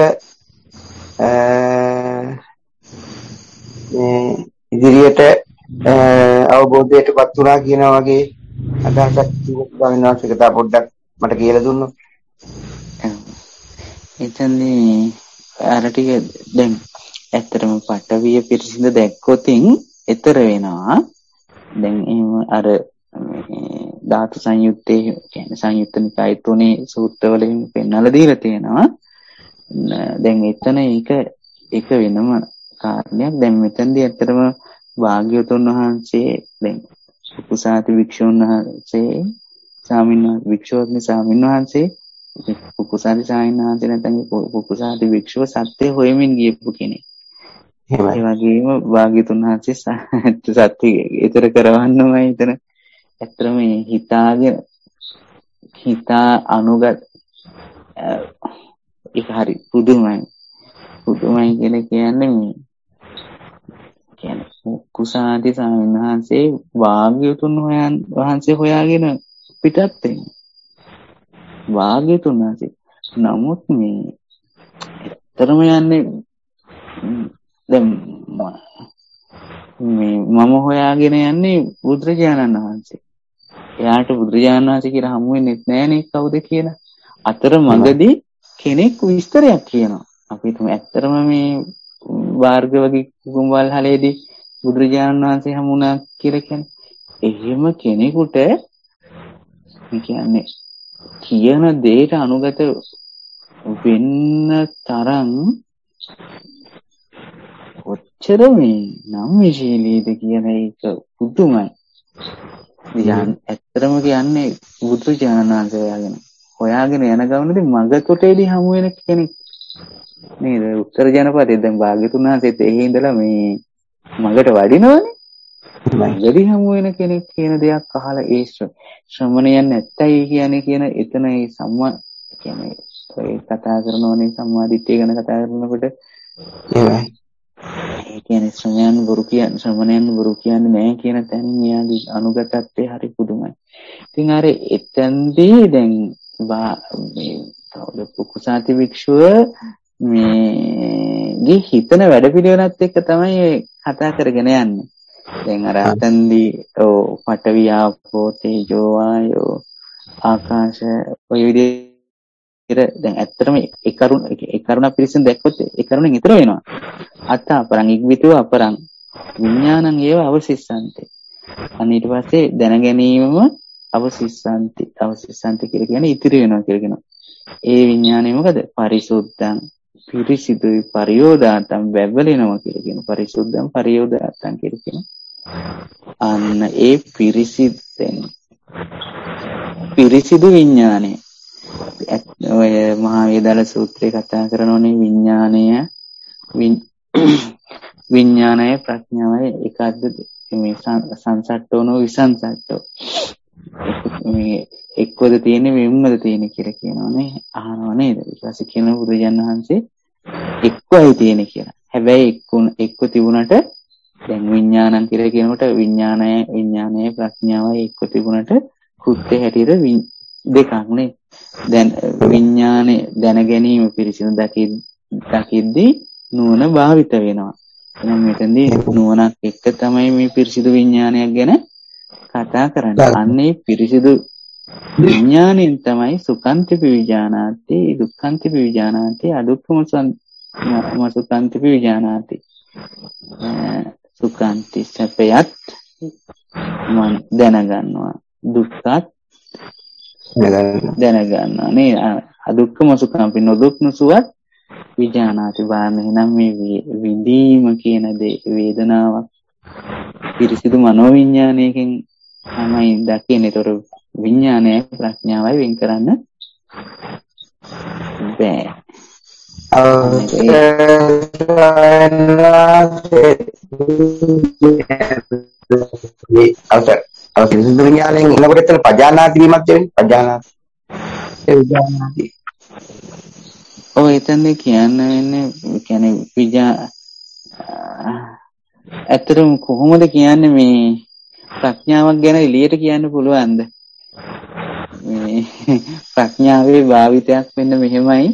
මේ ඉදිරියට අවබෝධයටපත් වුණා කියනවා වගේ අදහසක් තියෙනවා. ඒක තව පොඩ්ඩක් මට කියලා දුන්නොත්. එතනදී අර ටික දැන් ඇත්තටම පටවිය පිරිසිදු දැක්කොතින් ඊතර වෙනවා. දැන් එහෙම අර ධාතු සංයුත්තේ කියන්නේ සංයුත්ත නිකාය තුනේ සූත්‍රවලින් පෙන්වලා දීලා තියෙනවා. දැන් එතන ඒක එක වෙනම කාරණයක්. දැන් මෙතනදී ඇත්තටම භාග්‍යවතුන් වහන්සේ දැන් කුකුසාති වික්ෂුන් වහන්සේ ස්වාමීන් වහන්සේ වික්ෂුවත්නි ස්වාමීන් වහන්සේ කුකුසාති ස්වාමීන් වහන්සේ නැත්නම් කුකුසාති වික්ෂුව සත්‍ය හොයමින් ගියපු කෙනෙක්. ඒ වගේම භාග්‍යවතුන් වහන්සේ සත්‍ය ඊතර කරවන්නමයි එතන ඇත්තටම හිතාගෙන හිතා අනුගත ඒක හරි පුදුමයි පුදුමයි කියලා කියන්නේ මේ කියන්නේ කුසාති ස්වාමීන් වහන්සේ භාග්‍යවතුන් වහන්සේ හොයාගෙන පිටත් වෙන්නේ භාග්‍යවතුන් වහන්සේ. නමුත් මේ ඇත්තටම යන්නේ දැන් මේ මම හොයාගෙන යන්නේ බුදුරජාණන් වහන්සේ. එයාට බුදුරජාණන් වහන්සේ කියලා හමු වෙන්නේ නැහනේ කවුද කියලා. අතර මඟදී කෙනෙක් විස්තරයක් කියනවා. අපි හිතමු ඇත්තටම මේ වාර්ගවගේ කුඹල් හලේදී බුදුරජාණන් වහන්සේ හමුණා කියලා කියන්නේ. එහෙම කෙනෙකුට මේ කියන්නේ කියන දෙයට අනුගත වෙන්න තරම් ඔච්චර මේ නම්විශීලීද කියන එක පුදුමයි. ඉතින් ඇත්තටම කියන්නේ බුදුරජාණන් වහන්සේ හොයාගෙන හොයාගෙන යන ගමනේදී මගතොටේදී හමු වෙන කෙනෙක් නේද? උත්තර ජනපදයේ දැන් භාග්‍යතුන් වහන්සේත් එහි ඉඳලා මේ මගට වඩිනවනේ. මගදී හමු වෙන කෙනෙක් කියන දෙයක් අහලා ඒ ශ්‍රමණයන් නැත්තයි කියන්නේ කියන එතන ඒ සම්මා කියන්නේ ඔය කතා කරනෝනේ සම්මාදිට්ඨිය ගැන කතා කරනකොට එහෙමයි. ඒ කියන්නේ ශ්‍රමණයන් බොරු කියන්නේ ශ්‍රමණයන් බොරු කියන්නේ නැහැ කියන තැනින් එයාගේ අනුගතත්වයේ හරි පුදුමයි. ඉතින් අර එතෙන්දී දැන් මේ කවුද කුකුසාති වික්ෂුව මේ හිතන වැඩපිළිවෙලත් එක්ක තමයි කතා කරගෙන යන්නේ. දැන් අර අතන්දී ඔව් පඨවි ආපෝ තේජෝ වායෝ ආකාශ ඔය විදිහට දැන් ඇත්තටම ඒ කරුණ ඒ කරුණ පිළිසින් දැක්කොත් ඒ කරුණෙන් ඊතර වෙනවා. අත්ත අපරං ඉක්විතව අපරං විඥානං ඒව අවසිස්සන්තේ. අන්න ඊට පස්සේ දැන ගැනීමම අවසිස්සන්ති අවසිස්සන්ති කියලා කියන්නේ ඉතිරි වෙනවා කියලා කියනවා. ඒ විඥානය මොකද? පරිසුද්ධං පිරිසිදුයි පරියෝදාතං වැවලෙනවා කියලා කියනවා. පරිසුද්ධං පරියෝදාතං කියලා කියනවා. අන්න ඒ පිරිසිදෙන් පිරිසිදු විඥානය ඔය මහා වේදාල සූත්‍රයේ කතා කරනෝනේ විඥානය විඥානය ප්‍රඥාවයි එකද්ද මේ සංසට්ඨෝනෝ විසංසට්ඨෝ මේ එක්වද තියෙන්නේ වෙම්මද තියෙන්නේ කියලා කියනවනේ අහනවා නේද? ඊට පස්සේ කියන බුදුරජාණන් වහන්සේ එක්වයි තියෙන්නේ කියලා. හැබැයි එක්කුණ එක්ව තිබුණට දැන් විඥානං කියලා කියනකොට විඥානය විඥානය ප්‍රඥාවයි එක්ව තිබුණට කෘත්‍ය හැටියට දෙකක් නේ. දැන් විඥානේ දැන ගැනීම පිරිසිදු දකිද්දී නුවණ භාවිත වෙනවා. එහෙනම් මෙතනදී නුවණක් එක්ක තමයි මේ පිරිසිදු විඥානයක් ගැන කතා කරන්නේ. අන්නේ පිරිසිදු විඥාණයෙන් තමයි සුඛන්ති විඥානාති දුක්ඛන්ති විඥානාති අදුක්ඛම සුඛන්ති විඥානාති. සුඛන්ති සැපයත් මම දැනගන්නවා දුක්ඛත් දැනගන්නවා නේ. අදුක්ඛම සුඛම්පි නොදුක්ඛ සුවත් විඥානාති බාන. එහෙනම් මේ විඳීම කියන දේ වේදනාවක් පිරිසිදු මනෝවිඥානයකින් තමයි දකින්නේ. ඒතර විඥානය ප්‍රඥාවයි වෙන් කරන්න බෑ. අවසර අවසර පිරිසිදු විඥානයෙන් එනකොට එතන පජානාති වීමක් වෙන්නේ. පජානාති ඒ විඥානාති ඔය එතනදී කියන්නේ කියන්නේ විඥා ඇත්තටම කොහොමද කියන්නේ මේ ප්‍රඥාවක් ගැන එළියට කියන්න පුළුවන්ද? මේ ප්‍රඥාවේ භාවිතයක් වෙන්න මෙහෙමයි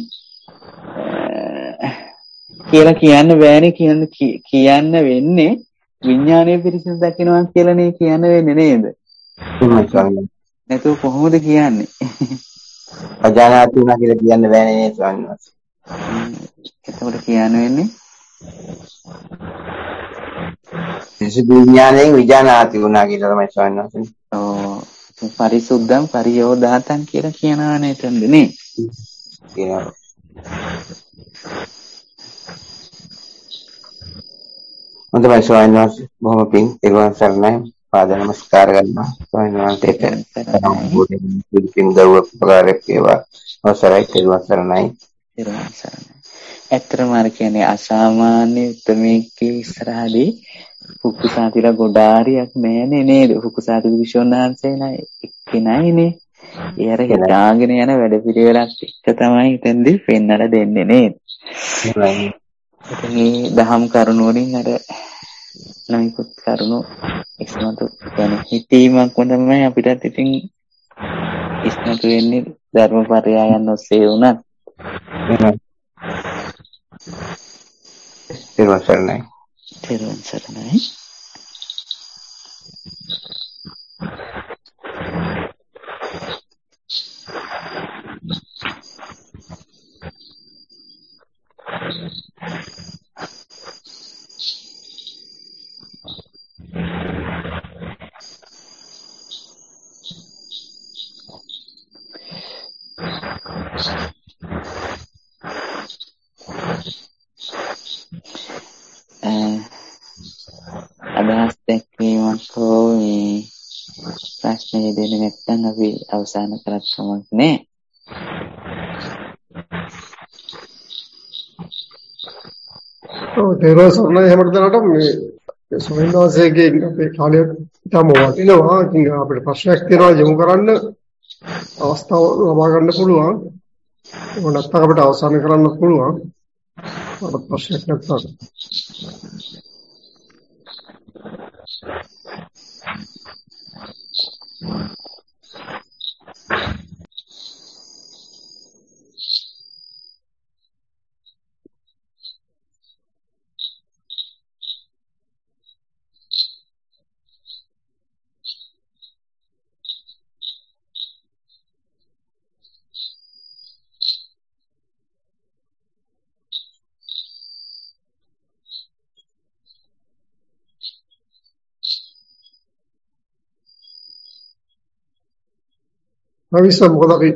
කියලා කියන්න බෑනේ කියන්න කියන්න වෙන්නේ විඥානයේ පිරිසිදු දකින්නවා කියලානේ කියන්න වෙන්නේ නේද? නැතුව කොහොමද කියන්නේ? අජානාති වුණා කියලා කියන්න බෑනේ නේද ස්වාමීන් වහන්සේ. එතකොට කියන්න වෙන්නේ පිරිසිදු විඥාණයෙන් විඥානාති වුණා කියලා තමයි ස්වාමීන් වහන්සේ. ඔව් පරිසුද්ධම් පරියෝදාතං කියලා කියනවා නේද නේ? කියනවා. හොඳයි ස්වාමීන් වහන්සේ බොහොම පිං ඒවන් සරණයි පාද නමස්කාර කරනවා ස්වාමීන් වහන්සේට පිං දරුව උපකාරයක් වේවා අවසරයි ඒවන් සරණයි ඒවන් සරණයි ඇත්තටම අර කියන්නේ අසාමාන්‍ය උත්මේකී ඉස්සරහදී පුකුසාතිලා ගොඩාරියක් නෑනේ නේද පුකුසාති විශ්වනාංශේ නෑ එක්කෙනයිනේ ඒ අර හිතාගෙන යන වැඩ පිළිවෙලක් එක තමයි හිතෙන්දී පෙන්නලා දෙන්නේ නේද මේ දහම් කරුණ වලින් අර නයිකුත් කරුණ ඉස්මතු වෙන හිතීමක් තමයි අපිටත් ඉතින් ඉස්මතු වෙන්නේ ධර්මපරයයන් ඔස්සේ උනත් තෙරුවන් සරණයි තෙරුවන් සරණයි අදහස් දැක්වීමක් හෝ මේ ප්‍රශ්න දෙන්නේ නැත්නම් අපි අවසන් කරත් කමක් නෑ. ඔව් තේරුවන් සරණයි හැමෝටම මේ ස්වාමීන් වහන්සේගේ අපේ කාලය ඉතාම වටිනවා. ඉතින් අපිට ප්‍රශ්නයක් තියෙනවා යොමු කරන්න අවස්ථාව ලබා ගන්න පුළුවන්. ඒක නැත්නම් අපිට අවසන් කරන්න පුළුවන්. අපිට ප්‍රශ්නයක් නැත්නම් Avisa මොකද අපි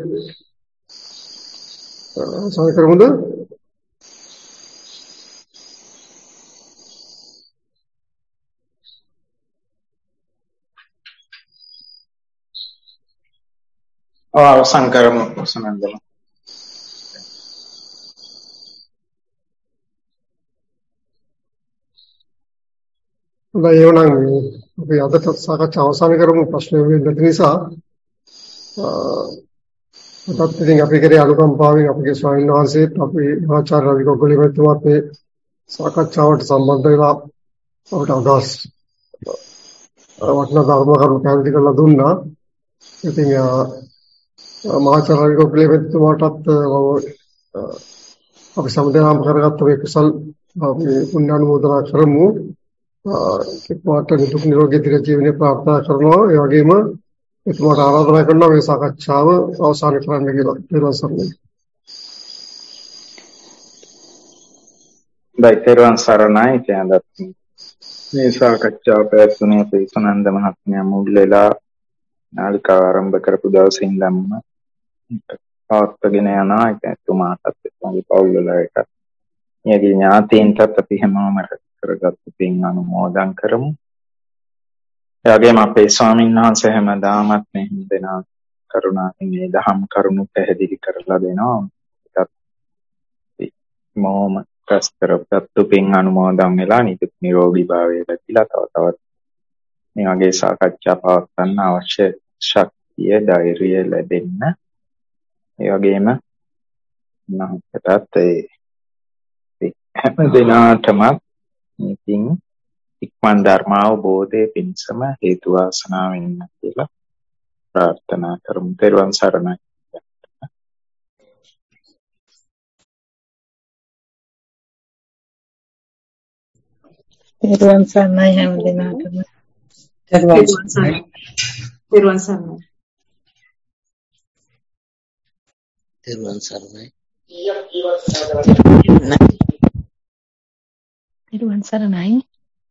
සාකච්ඡා කරමුද? අවසන් කරමු සනන්දලා. හොඳයි එහෙනම් අපි අද සාකච්ඡා අවසන් කරමු ප්‍රශ්න වෙන්න නිසා අදත් ඉතින් අපි කරේ අනුකම්පාවෙන් අපගේ ස්වාමීන් වහන්සේත් අපේ ආචාර්ය රවි ගොගොලි මහත්මයාත් මේ සාකච්ඡාවට සම්බන්ධ වෙලා අපට අදහස් වටිනා ධර්ම කරුණු පැහැදිලි කරලා දුන්නා. ඉතින් මහාචාර්ය රවි ගොගොලි මහත්මයාටත් අපි සම්දේහම් කරගත්ත මේ කුසල් අපි පුණ්‍යානුමෝදනා කරමු. එක්වාට නිදුක් නිරෝගී දීර්ඝ ජීවනය ප්‍රාර්ථනා කරනවා. ඒ වගේම එතුමාට ආරාධනා කරනවා මේ සාකච්ඡාව අවසන් කරන්න කියලා. තෙරුවන් සරණයි. දෛතරුවන් සරණයි කියනදත් මේ සාකච්ඡාව පැවැත්වුණේ අපේ සනන්ද මහත්මයා මුල් වෙලා නාලිකාව ආරම්භ කරපු දවසේ ඉඳන්ම පවත්වාගෙන යනවා. ඒක එතුමාටත් එතුමාගේ පවුල් වලට එයාගේ ඥාතීන්ටත් අපි හැමෝම කරගත්තු පින් අනුමෝදන් කරමු. එයාගේම අපේ ස්වාමීන් වහන්සේ හැමදාමත් මේ දෙනා කරුණාවෙන් මේ දහම් කරුණු පැහැදිලි කරලා දෙනවා. ඒකත් මොම කස්තරපත්තු පින් අනුමෝදන් වෙලා නිදුක් නිරෝගී භාවය ලැබිලා තව තවත් මේ වගේ සාකච්ඡා පවත්වන්න අවශ්‍ය ශක්තිය ධෛර්යය ලැබෙන්න. ඒ වගේම නැවතත් ඒ හැම දිනාටම ඉතින් ඉක්මන් ධර්ම අවබෝධයේ පිණසම හේතු වාසනා වෙන්න කියලා ප්‍රාර්ථනා කරමු. තෙරුවන් සරණයි. තෙරුවන් සරණයි හැම දිනකටම. තෙරුවන් සරණයි. තෙරුවන් සරණයි. තෙරුවන් සරණයි. තෙරුවන් සරණයි.